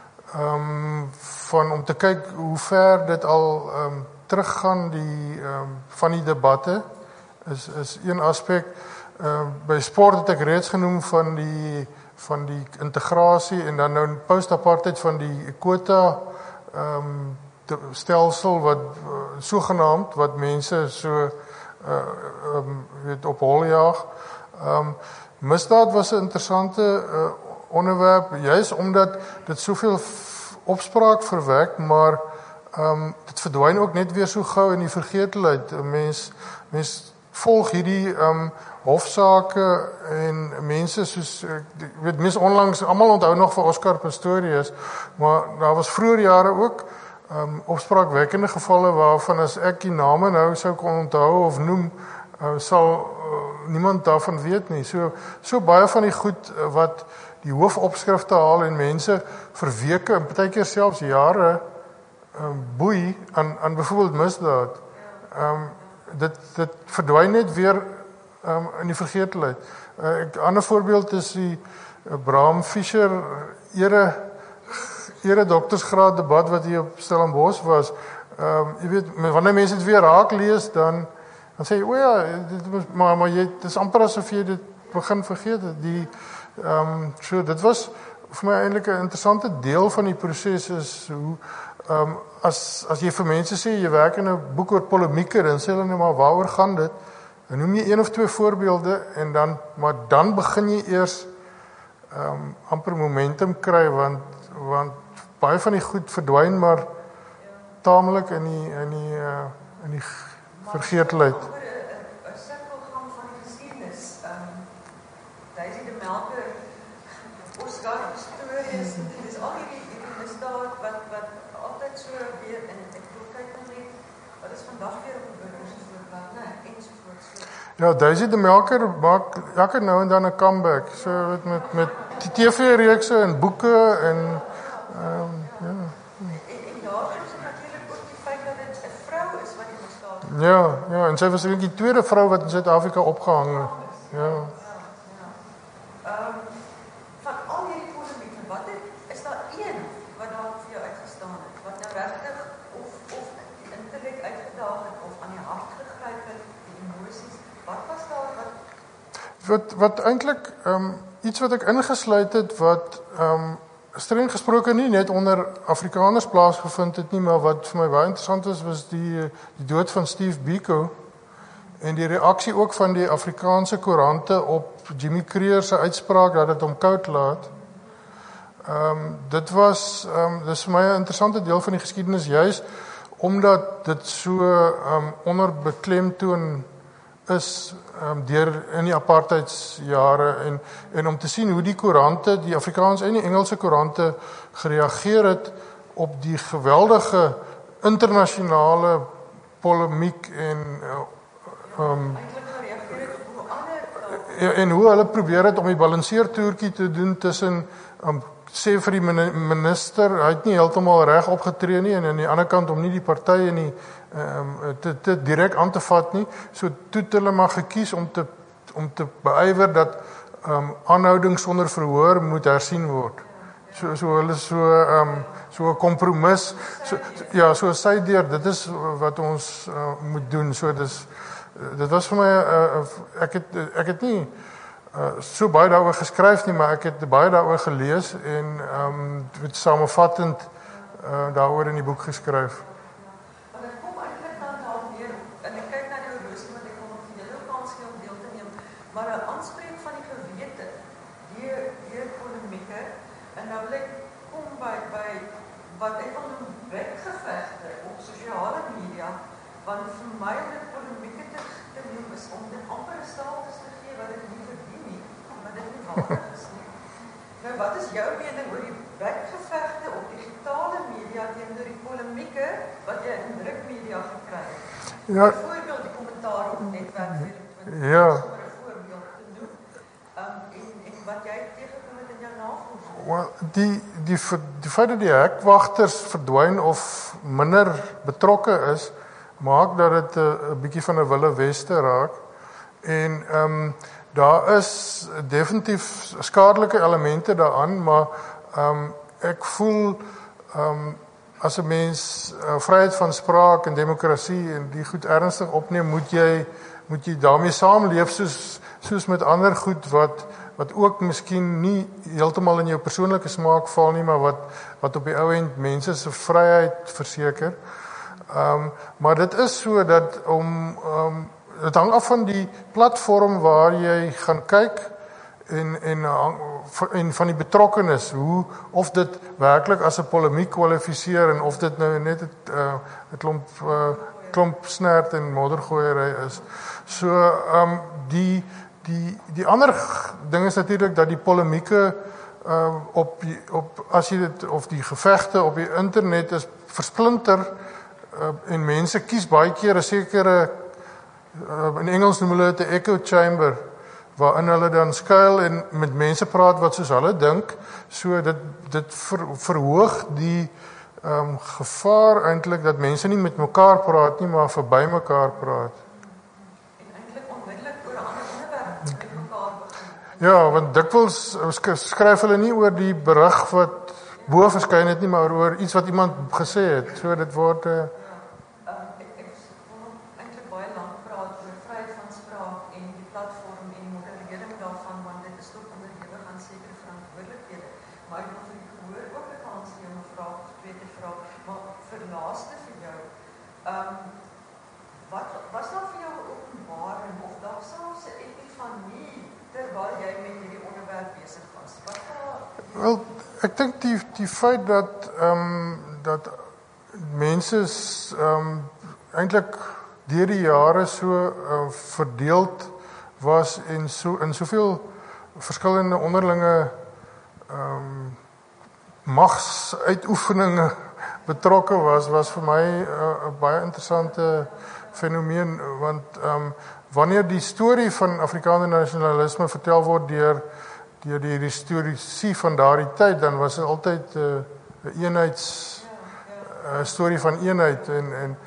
um, van om te kyk hoe ver dit al um, teruggaan die um, van die debatte is is een aspek. Uh, by sport het ek reeds genoem van die van die integrasie en dan nou post-apartheid van die quota um, stelsel wat uh, sogenaamd wat mense so uh, um, weet op hol jaag. Um, Misdaad was 'n interessante uh, onderwerp, juis omdat dit soveel opspraak verwek, maar um, dit verdwyn ook net weer so gou in die vergetelheid. Mens mens volg hierdie um, hofsaake en mense soos ek weet mense onlangs almal onthou nog vir Oscar Pistorius, maar daar was vroeër jare ook um, opspraakwekkende gevalle waarvan as ek die name nou sou kon onthou of noem, uh, sal niemand daarvan weet nie. So so baie van die goed wat die hoofopskrifte haal en mense vir weke en partykeer selfs jare um, boei aan aan byvoorbeeld misdaad. Ehm um, dit dit verdwyn net weer um, in die vergetelheid. 'n uh, ander voorbeeld is die uh, Bram Fischer ere ere doktorsgraad debat wat hier op Stellenbosch was. Ehm um, jy weet wanneer mense dit weer raak lees dan dan sê jy, o ja, dit was, maar, maar jy, dit is amper asof jy dit begin vergeet. Die, um, so, dit was vir my eintlik 'n interessante deel van die proses is hoe, um, as, as jy vir mense sê, jy werk in 'n boek oor polemieke, dan sê hulle nou maar waaroor gaan dit? Dan noem jy een of twee voorbeelde, en dan, maar dan begin jy eers um, amper momentum kry, want, want baie van die goed verdwyn, maar taamlik in die, in die, uh, in die vergetelheid. Maar 'n sirkelgang van die geskiedenis. Ehm Daisy de Melker, Oscar Pistorius, dit is al hierdie hierdie misdaad wat wat altyd so weer in ek wil kyk net wat is vandag weer op die burgers voorblad, nee, ensovoorts. Ja, Daisy de Melker maak elke nou en dan 'n comeback. So met met met die T V-reekse en boeke en ehm um, ja. En, en daar is natuurlik ook die feit dat dit 'n Ja, ja, en sy was eintlik die tweede vrou wat in Suid-Afrika opgehang het. Ja. Ehm van al hierdie polemieke, wat het, is daar een wat daar vir jou uitgestaan het, wat nou regtig of of die intellek uitgedaag het of aan die hart gegryp het, die emosies, wat was daar wat Wat wat eintlik ehm um, iets wat ek ingesluit het wat ehm um, streng gesproke nie net onder Afrikaners plaasgevind het nie, maar wat vir my baie interessant is, was die die dood van Steve Biko en die reaksie ook van die Afrikaanse koerante op Jimmy Creer se uitspraak dat dit hom koud laat. Ehm um, dit was ehm um, dis vir my 'n interessante deel van die geskiedenis juis omdat dit so ehm um, onder beklemtoon is um, deur in die apartheidsjare en en om te sien hoe die koerante, die Afrikaans en die Engelse koerante gereageer het op die geweldige internasionale polemiek en uh, um, ja, en hoe hulle probeer het om die balanseertoertjie te doen tussen um, sê vir die minister, hy het nie heeltemal reg opgetree nie en aan die ander kant om nie die partye nie um, te, te direk aan te vat nie. So toe het hulle maar gekies om te om te beywer dat um, aanhouding sonder verhoor moet hersien word. So so hulle so um, so 'n kompromis. So, so ja, so sy deur, dit is wat ons uh, moet doen. So dis dit was vir my uh, ek het ek het nie Uh, so baie daaroor geskryf nie, maar ek het baie daaroor gelees en ehm um, het samevattend uh, daaroor in die boek geskryf. Maar ek kom eintlik dan daar weer en ek kyk na die horlosie want ek kom op die hele kans gee om deel te neem, maar 'n aanspreek van die gewete deur deur polemieke en nou wil ek kom by by wat ek wil noem wegvegte op sosiale media, want vir my om dit polemieke te, te noem is om dit amper 'n status te gee wat dit nie nou, wat is jou mening oor die wegvegte op digitale media teenoor die polemieke wat jy in drukmedia gekry het? Ja. Byvoorbeeld die kommentaar op netwerk vyf-en-twintig, ja. om 'n voorbeeld te noem. Um, en, en wat jy tegengekom het in jou navorsing? Well, die die die feit dat die hekwagters verdwyn of minder betrokke is, maak dat dit 'n bietjie van 'n Wille Weste raak. En ehm um, daar is definitief skadelike elemente daaraan, maar ehm um, ek voel ehm um, as 'n mens uh, vryheid van spraak en demokrasie en die goed ernstig opneem, moet jy moet jy daarmee saamleef soos soos met ander goed wat wat ook miskien nie heeltemal in jou persoonlike smaak val nie, maar wat wat op die ou end mense se vryheid verseker. Ehm um, maar dit is so dat om ehm um, dit hang af van die platform waar jy gaan kyk en en en van die betrokkenis, hoe of dit werklik as 'n polemiek kwalifiseer en of dit nou net 'n uh, klomp uh, klomp snert en moddergooiery is. So ehm um, die die die ander ding is natuurlik dat die polemieke uh, op die, op as jy dit of die gevegte op die internet is versplinter uh, en mense kies baie keer 'n sekere Uh, in Engels noem hulle dit 'n echo chamber waarin hulle dan skuil en met mense praat wat soos hulle dink, so dit dit ver, verhoog die ehm um, gevaar eintlik dat mense nie met mekaar praat nie, maar verby mekaar praat. En eintlik onmiddellik oor 'n ander onderwerp met mekaar begin. Ja, want dikwels skryf hulle nie oor die berig wat bo verskyn het nie, maar oor iets wat iemand gesê het. So dit word uh, Wel, ek dink die die feit dat ehm um, dat mense ehm um, eintlik deur die jare so uh, verdeeld was en so in soveel verskillende onderlinge ehm um, magsuitoefeninge betrokke was, was vir my 'n uh, baie interessante fenomeen, want ehm um, wanneer die storie van Afrikaner nasionalisme vertel word deur deur die historiese van daardie tyd, dan was dit altyd 'n uh, eenheids uh, storie van eenheid en en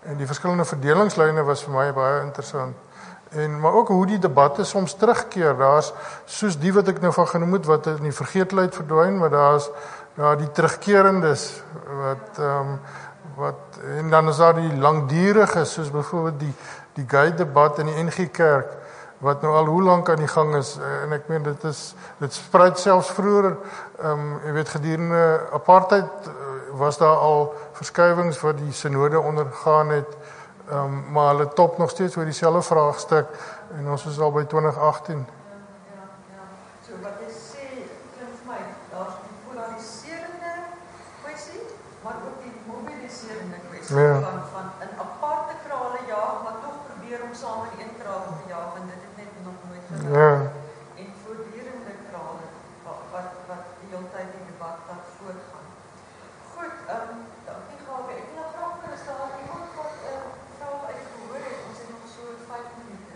En die verskillende verdelingslyne was vir my baie interessant. En maar ook hoe die debatte soms terugkeer. Daar's soos die wat ek nou van genoem het wat in die vergeetlikheid verdwyn, maar daar's daar die terugkerendes wat ehm um, wat en dan is daar die langdurige soos byvoorbeeld die die gay debat in die N G Kerk wat nou al hoe lank aan die gang is en ek meen dit is dit spruit selfs vroeër ehm um, jy weet gedurende apartheid was daar al verskywings wat die sinode ondergaan het. Um, maar hulle top nog steeds oor dieselfde vraagstuk en ons is al by twintig agtien. Ja, ja, ja. So wat jy sê, klink vir my, daar's die polariserende kwessie, maar ook die mobiliserende kwessie Ja. van, van in aparte krale jaag, maar toch probeer om saam in een kraal te jaag, en dit het net nog nooit gedaan. Ja. En voortdurende krale, wat, wat, wat die hele tyd die debat wat voortgaan. Goed, um, dankie Gabi, ek wil graag vir is daar iemand wat uh, vraag uitgehoor het, ons het nog so vyf minute.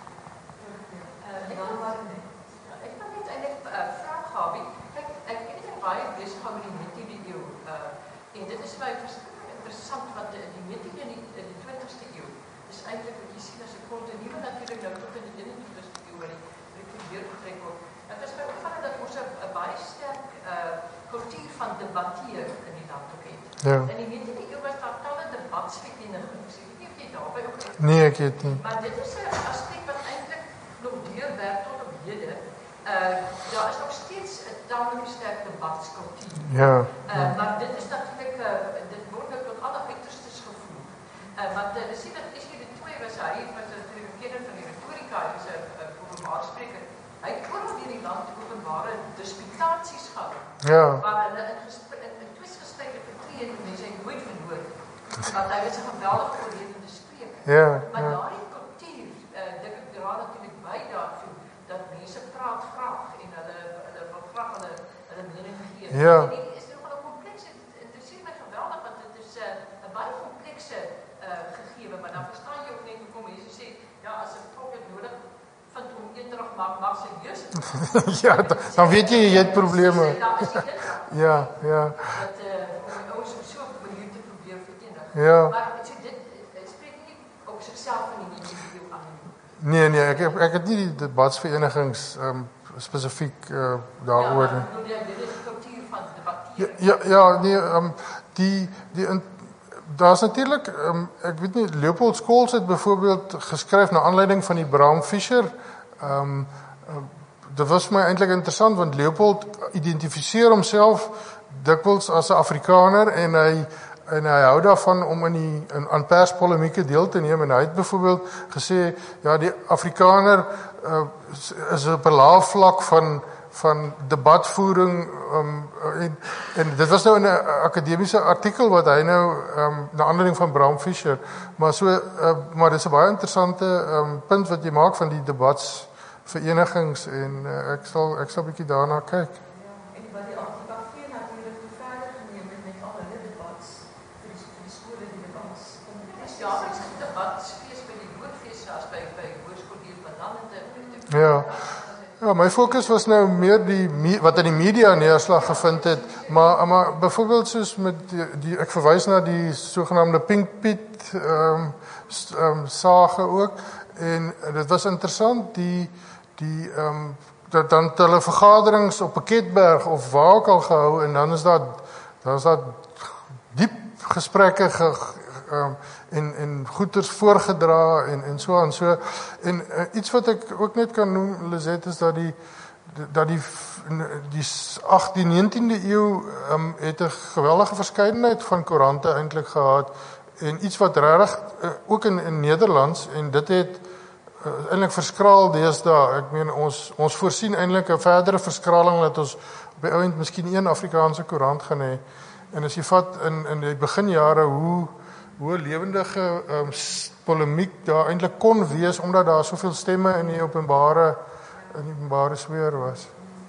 Uh, ek wil maar net, ek wil net eintlik uh, vraag Gabi, kyk, ek het hier baie besig gaan met die negentiende eeu, uh, en dit is vir my verskriklik interessant, want die, die negentiende en die, die twintigste eeu, is eintlik wat jy sien as 'n kontinuum natuurlik nou tot in die eenentwintigste eeu, waar die rekrudeer getrek word. Dit is my opvallend dat ons 'n baie sterk uh, kultuur van debatteer in die land ook het. Ja. In die negentiende eeu was daar talle debatsverenigings. Ek weet nie of jy daarby ook het. Nee, ek weet nie. Maar dit is 'n aspek wat eintlik nog deurwerk tot op hede. Uh, daar is nog steeds 'n tamelik sterk debatskultuur. Ja. Uh, maar dit is natuurlijk, uh, dit wordt ook tot alle uiterstes gevoerd. Uh, want uh, sien dat is hier de twee was hy, was natuurlijk een kenner van die retorica, hy is een uh, openbaar spreker. Hy het ooral in die land openbare disputaties gehad. Ja. Waar hulle in, gespre- in, in twistgesprekke vertree en mense het nooit verhoor. Want hy was 'n geweldige oorlewende spreker. Ja. Maar Ja. daardie kultuur, uh, dink ek dra natuurlijk by daartoe dat mense praat graag en hulle hulle wil graag hulle hulle mening gee. Ja. En die is nogal 'n komplekse, dit interesseer my geweldig want dit is 'n uh, 'n baie komplekse uh, gegewe, maar dan verstaan jy ook net hoekom mense sê ja, as 'n volk dit nodig vind om eendrag maak, maar serieus. Ja, dan, dan weet jy jy het probleme. Daar is die eendrag. Ja, ja. Dat uh, om ouers op so 'n manier te probeer verenig. Ja. Maar so dit uh, spreek nie op sigself van die individu aan nie. Nee, nee, ek ek het nie die debatsverenigings um, spesifiek uh, daaroor nie. Ja, maar dit is die kultuur van Ja, debatteer. ja, ja nee, um, die die in, daar's natuurlik um, ek weet nie Leopold Scholz het byvoorbeeld geskryf na aanleiding van die Bram Fischer. Ehm um, uh, dit was my eintlik interessant want Leopold identifiseer homself dikwels as 'n Afrikaner en hy en hy hou daarvan om in die in aan perspolemieke deel te neem en hy het byvoorbeeld gesê ja die Afrikaner uh, is op 'n lae vlak van van debatvoering um, en, en dit was nou in 'n akademiese artikel wat hy nou um, na aanleiding van Bram Fischer maar so uh, maar dis 'n baie interessante um, punt wat jy maak van die debatsverenigings en uh, ek sal ek sal 'n bietjie daarna kyk. En wat die anti-kafee natuurlijk toe verder geneem het met al hulle debats, vir die, vir die skole die debats. Dis ja, dis 'n debatfees by die Woordfees as by by Hoërskool Dier van Lande. Ja. Ja, my fokus was nou meer die wat in die media neerslag gevind het, maar maar byvoorbeeld soos met die, die ek verwys na die sogenaamde Pink Piet ehm um, um, sage ook en dit was interessant die die ehm um, dat dan hulle vergaderings op Piketberg of waar ook al gehou en dan is daar dan is daar diep gesprekke ge, um, en en goeters voorgedra en en so aan so en uh, iets wat ek ook net kan noem Lizet is dat die dat die die agtien negentiende eeu um, het 'n geweldige verskeidenheid van koerante eintlik gehad en iets wat regtig uh, ook in in Nederlands en dit het uh, eintlik verskraal deesdae. Ek meen ons ons voorsien eintlik 'n verdere verskraling dat ons op die ouend miskien een Afrikaanse koerant gaan hê. En as jy vat in in die beginjare hoe hoe lewendige um, polemiek daar eintlik kon wees omdat daar soveel stemme in die openbare in die openbare sfeer was.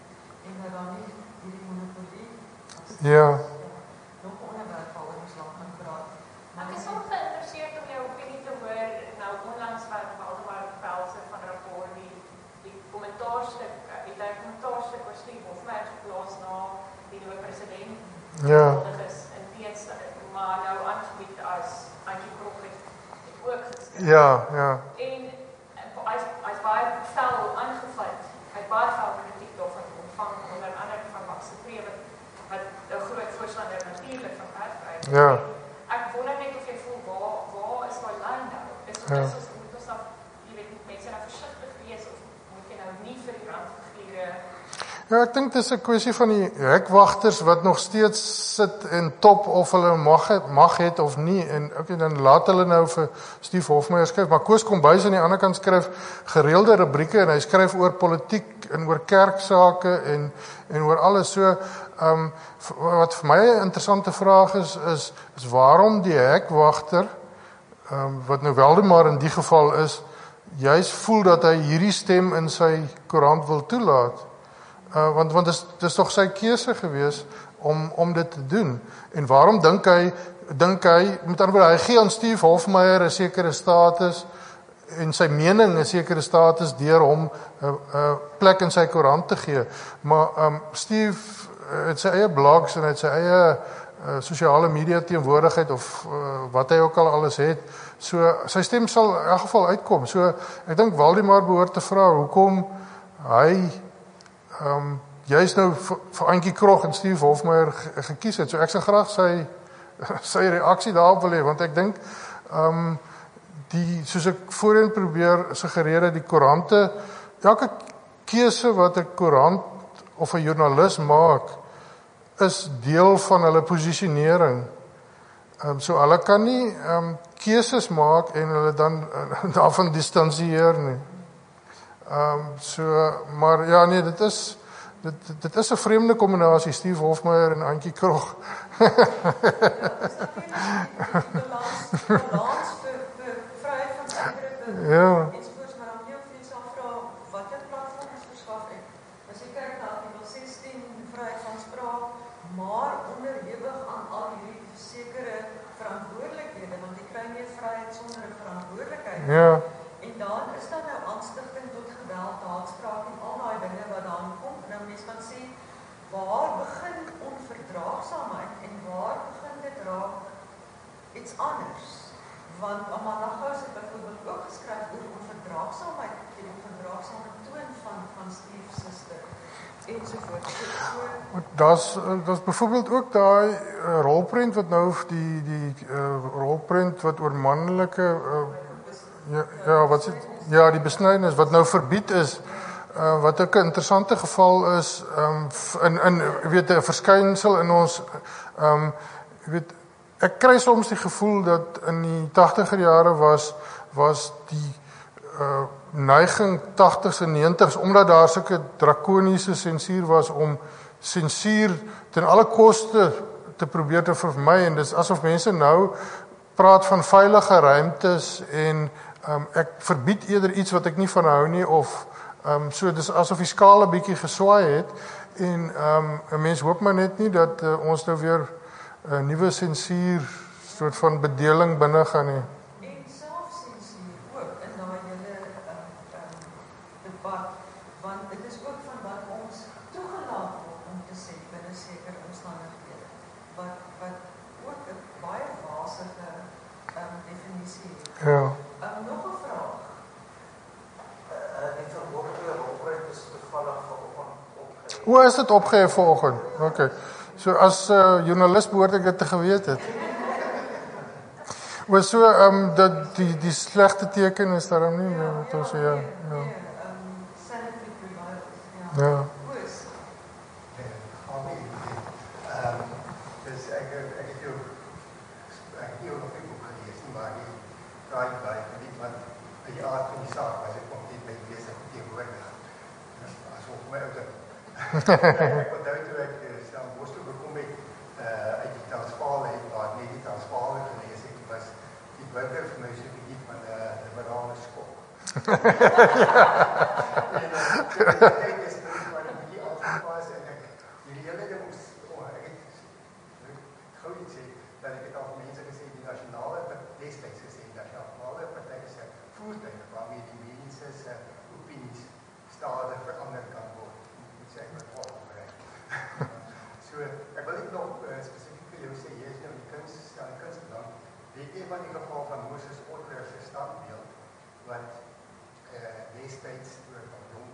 En dat dan nie hierdie monopolie Ja. nog onderwerp waaroor ons lank gaan praat. Ek is ook geïnteresseerd om jou opinie te hoor, nou onlangs wat Waldemar Pelse van Rapport die, die kommentaarstuk, die kommentaarstuk oor Steve Hofmeyr geplaas na die nuwe president. Ja. Is in teenstelling, maar nou aangebied as anti-progressief Ja, ja. En hy's hy's baie fel aangevat. Hy het baie fel kritiek daarvan ontvang, onder andere van Max de Pre wat wat 'n groot voorstander natuurlik van apartheid. Ja. Ek wonder net of jy voel waar waar is daai lyn nou? Is dit Ja. soos moet ons dan jy weet moet mense nou versigtig wees of moet jy nou nie vir die brandfigure Ja, ek dink dis 'n kwessie van die hekwagters wat nog steeds sit en top of hulle mag het, mag het of nie en okay, dan laat hulle nou vir Steve Hofmeyer skryf, maar Koos Kombuis aan die ander kant skryf gereelde rubrieke en hy skryf oor politiek en oor kerksake en en oor alles so. Um wat vir my 'n interessante vraag is is is waarom die hekwagter um wat nou Waldemar in die geval is, juis voel dat hy hierdie stem in sy koerant wil toelaat. Uh, want want dis dis tog sy keuse gewees om om dit te doen. En waarom dink hy dink hy met ander woorde hy gee aan Steve Hofmeyer 'n sekere status en sy mening 'n sekere status deur hom 'n uh, uh, plek in sy koerant te gee. Maar um Steve het sy eie blogs en het sy eie uh, sosiale media teenwoordigheid of uh, wat hy ook al alles het. So sy stem sal in elk geval uitkom. So ek dink Waldemar behoort te vra hoekom hy Um, jy is nou vir, vir Antjie Krog en Steve Hofmeyer ge, gekies het, so ek sal graag sy, sy reaksie daarop wil hê, want ek dink, um, die, soos ek voorheen probeer suggereer, die koerante, elke keuse wat 'n koerant of 'n joernalis maak, is deel van hulle posisionering. Um, so hulle kan nie um, keuses maak en hulle dan uh, daarvan distansieer nie. Um, so, maar ja nee, dit is dit, dit is 'n vreemde kombinasie, Steve Hofmeyer en Antjie Krog. Ja, dis natuurlik die balans balans vir vir vryheid van uitdrukking. Ja. Ensovoorts, maar dan moet jy self vra watter platforms verskaf ek. As jy kyk na artikel sestien vryheid van spraak, maar onderhewig aan al hierdie sekere verantwoordelikhede, want jy kry nie vryheid sonder 'n verantwoordelikheid. Ja. En dan is daar nou aanstigting tot geweld, haatspraak en al daai dinge wat daarin kom. Nou mense kan sê, waar begin onverdraagsaamheid en waar begin dit raak iets anders? Want Amanda Gous het byvoorbeeld ook geskryf oor onverdraagsaamheid, die onverdraagsame toon van van Steve se stuk ensovoort. So, Daar's daar's byvoorbeeld ook daai uh, rolprent wat nou die die uh, rolprent wat oor manlike uh, Ja, ja, wat is, ja, die besnydenis wat nou verbied is, uh, wat ook 'n interessante geval is, um, in in weet 'n verskynsel in ons, um, weet ek kry soms die gevoel dat in die tagtiger jare was was die uh, neiging tagtigs en negentigs omdat daar sulke drakoniese sensuur was om sensuur ten alle koste te probeer te vermy en dis asof mense nou praat van veilige ruimtes en Um, ek verbied eerder iets wat ek nie van hou nie of um, so dis asof die skaal 'n bietjie geswaai het en um, 'n mens hoop maar net nie dat uh, ons nou weer 'n uh, nuwe sensuur soort van bedeling binne gaan nie. En selfsensuur ook in daai hele um, um, debat, want dit is ook van wat ons toegelaat word om te sê binne sekere omstandighede, wat wat ook 'n baie wasige um, definisie het. Ja. Um, nog 'n vraag. Uh, ek vermoed die rolprent is toevallig vanoggend opgehef. Hoe is dit opgehef vanoggend? Okay. So as 'n uh, joernalis behoort ek dit te geweet het. Oor so ehm um, dat die die slegte teken is daarom nie meer wat ons ja. Ja. Um, sanitary providers. Ja. Ja. Ek onthou toe ek Stellenbosch toe gekom het, uh, uit die Transvaal het, waar net die Transvaal gelees het, was die burger vir my so 'n bietjie van 'n uh, liberale skok. En uh, ek is maar 'n bietjie afgepas en ek die hele ding moes oh, ek het gou iets sê dat ek het al mense gesê die nasionale destyds gesê dat die nasionale party se voertuig waarmee die mense se opinies stadig verander kan word. So, ek wil net nog uh, spesifiek vir jou sê, jy is nou die kunst, die kunstbelang, weet jy van die geval van Moses Otler se standbeeld? destijds, toen ik nog jong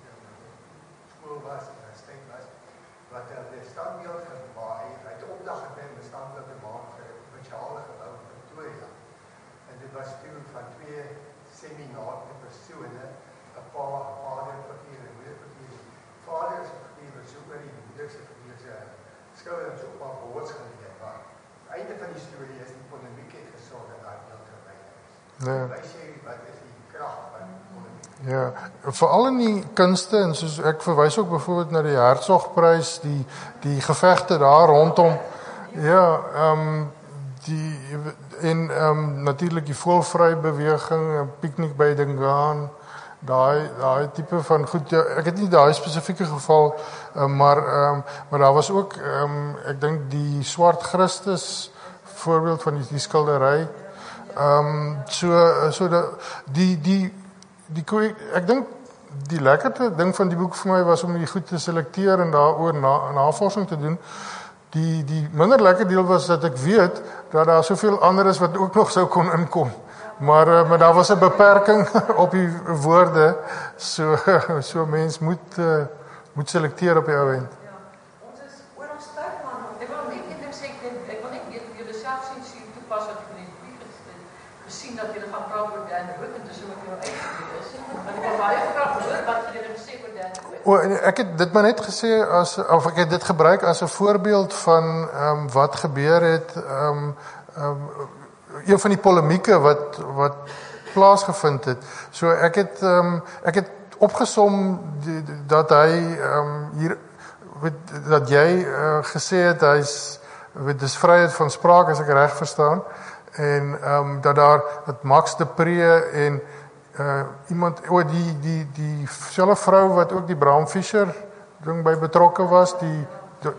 school was, universiteit was, wat een standbeeld gemaakt, hij had de opdracht gekregen om een standbeeld te maken voor het provinciale gebouw in Pretoria. En dit was toen van twee seminare personen, een pa, een vaderfiguur en een moederfiguur. Vader is een figuur wat so oor die moederse figuur se skouer en so op haar boords geleer. Maar het einde van die storie is die polemiek het gesorg dat daai beeld verwyder is. Ja. Wij sê wat is die krag van polemiek? Ja, veral in die kunste en soos ek verwys ook byvoorbeeld na die Hertzogprys, die die gevegte daar rondom. Ja, ehm um, die en ehm um, natuurlik die voelvry beweging, 'n piknik by Dingaan, daai daai tipe van goed. Ja, ek het nie daai spesifieke geval, uh, maar ehm um, maar daar was ook ehm um, ek dink die Swart Christus voorbeeld van die, die skildery. Ehm um, so so dat die die die ek dink die lekkerte ding van die boek vir my was om die goed te selekteer en daaroor na, navorsing te doen. Die die minder lekker deel was dat ek weet dat daar soveel ander is wat ook nog sou kon inkom. Maar uh, maar daar was 'n beperking op die woorde. So so mens moet uh, moet selekteer op die ou end. Ja, ons is oor ons tyd man. Ek wil net een ding sê, ek dink ek wil net weet of julle selfsensuur toepas wat ek in die brief gesien dat julle gaan praat oor Dan Rood en dis hoe ek nou uitgekom is. Want ek wil baie graag hoor wat julle gesê oor Dan Rood. O, ek het dit maar net gesê as of ek het dit gebruik as 'n voorbeeld van ehm um, wat gebeur het ehm um, ehm um, een van die polemieke wat wat plaasgevind het. So ek het ehm um, ek het opgesom die, die, dat hy ehm um, hier weet, dat jy uh, gesê het hy's weet dis vryheid van spraak as ek reg verstaan en ehm um, dat daar dat Max de Pre en uh, iemand o die die die selfe vrou wat ook die Bram Fischer ding by betrokke was, die, die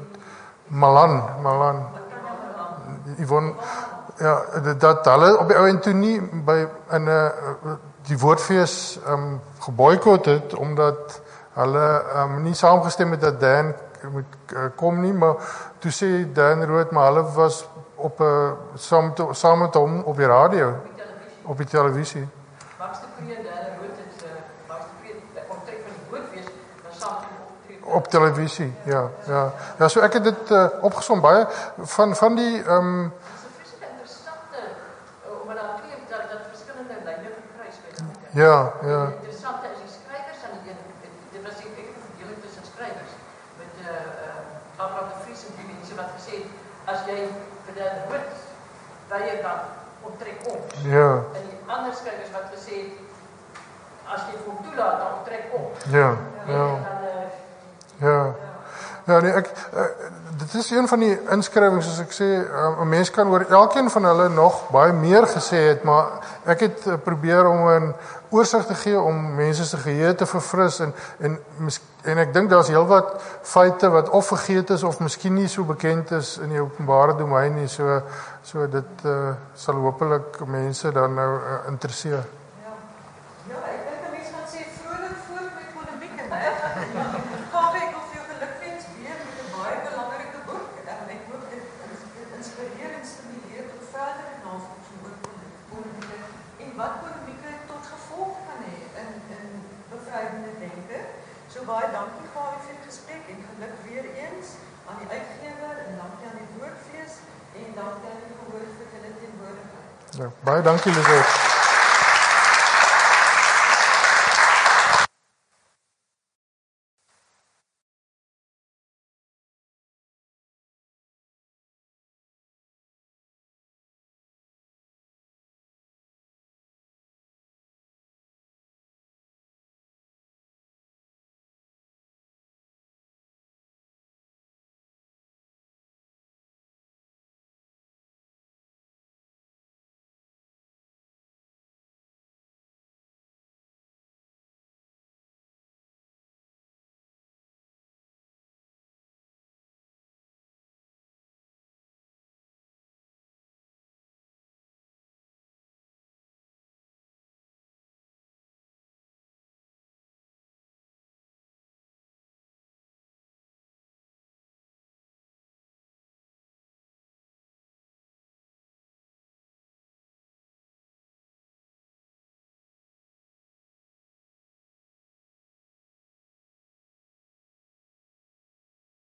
Malan Malan Yvonne, ja, dat hulle op die ou en toe nie by in 'n uh, die woordfees um, geboikot het omdat hulle um, nie saamgestem het dat Dan moet uh, kom nie, maar toe sê Dan Rood maar hulle was op 'n uh, saam saam met hom op die radio, op die televisie. Max de Pre en Dan Rood het uh, Max de Pre optrek van die woordfees dan saam optrek op televisie. Ja, ja. Ja, so ek het dit uh, opgesom baie van van die ehm um, ja, ja. Die interessante is die skrywers en die, dit was die ek verdeling tussen skrywers met uh, uh, Abraham de Vries en die mense wat gesê het, as jy vir Dan Rood weier dan onttrek ons. Ja. En die ander skrywers wat gesê het, as jy vir toelaat dan onttrek ons. Ja, ja. En dan, uh, ja. Ja, nee, ek uh, dit is een van die inskrywings soos ek sê, uh, 'n mens kan oor elkeen van hulle nog baie meer gesê het, maar ek het uh, probeer om 'n oorsig te gee om mense se geheue te verfris en en en ek dink daar's heelwat feite wat of vergeet is of miskien nie so bekend is in die openbare domein nie, so so dit uh, sal hopelik mense dan nou uh, interesseer. Ja. Ja, ek dink 'n mens gaan sê vrolik voort met polemiek en hè. Gaan ek of jou gelukwens weer met 'n baie belangrike boek. En ek hoop dit inspireer en stimuleer tot verdere navorsing oor polemiek en wat polemiek tot gevolg kan hê in in bevrydende denke. So baie dankie Gawie vir die gesprek en geluk weer eens aan die uitgewer en dankie aan die woordfees en dankie aan die gehoor vir julle teenwoordigheid. Ja, baie dankie Lisette.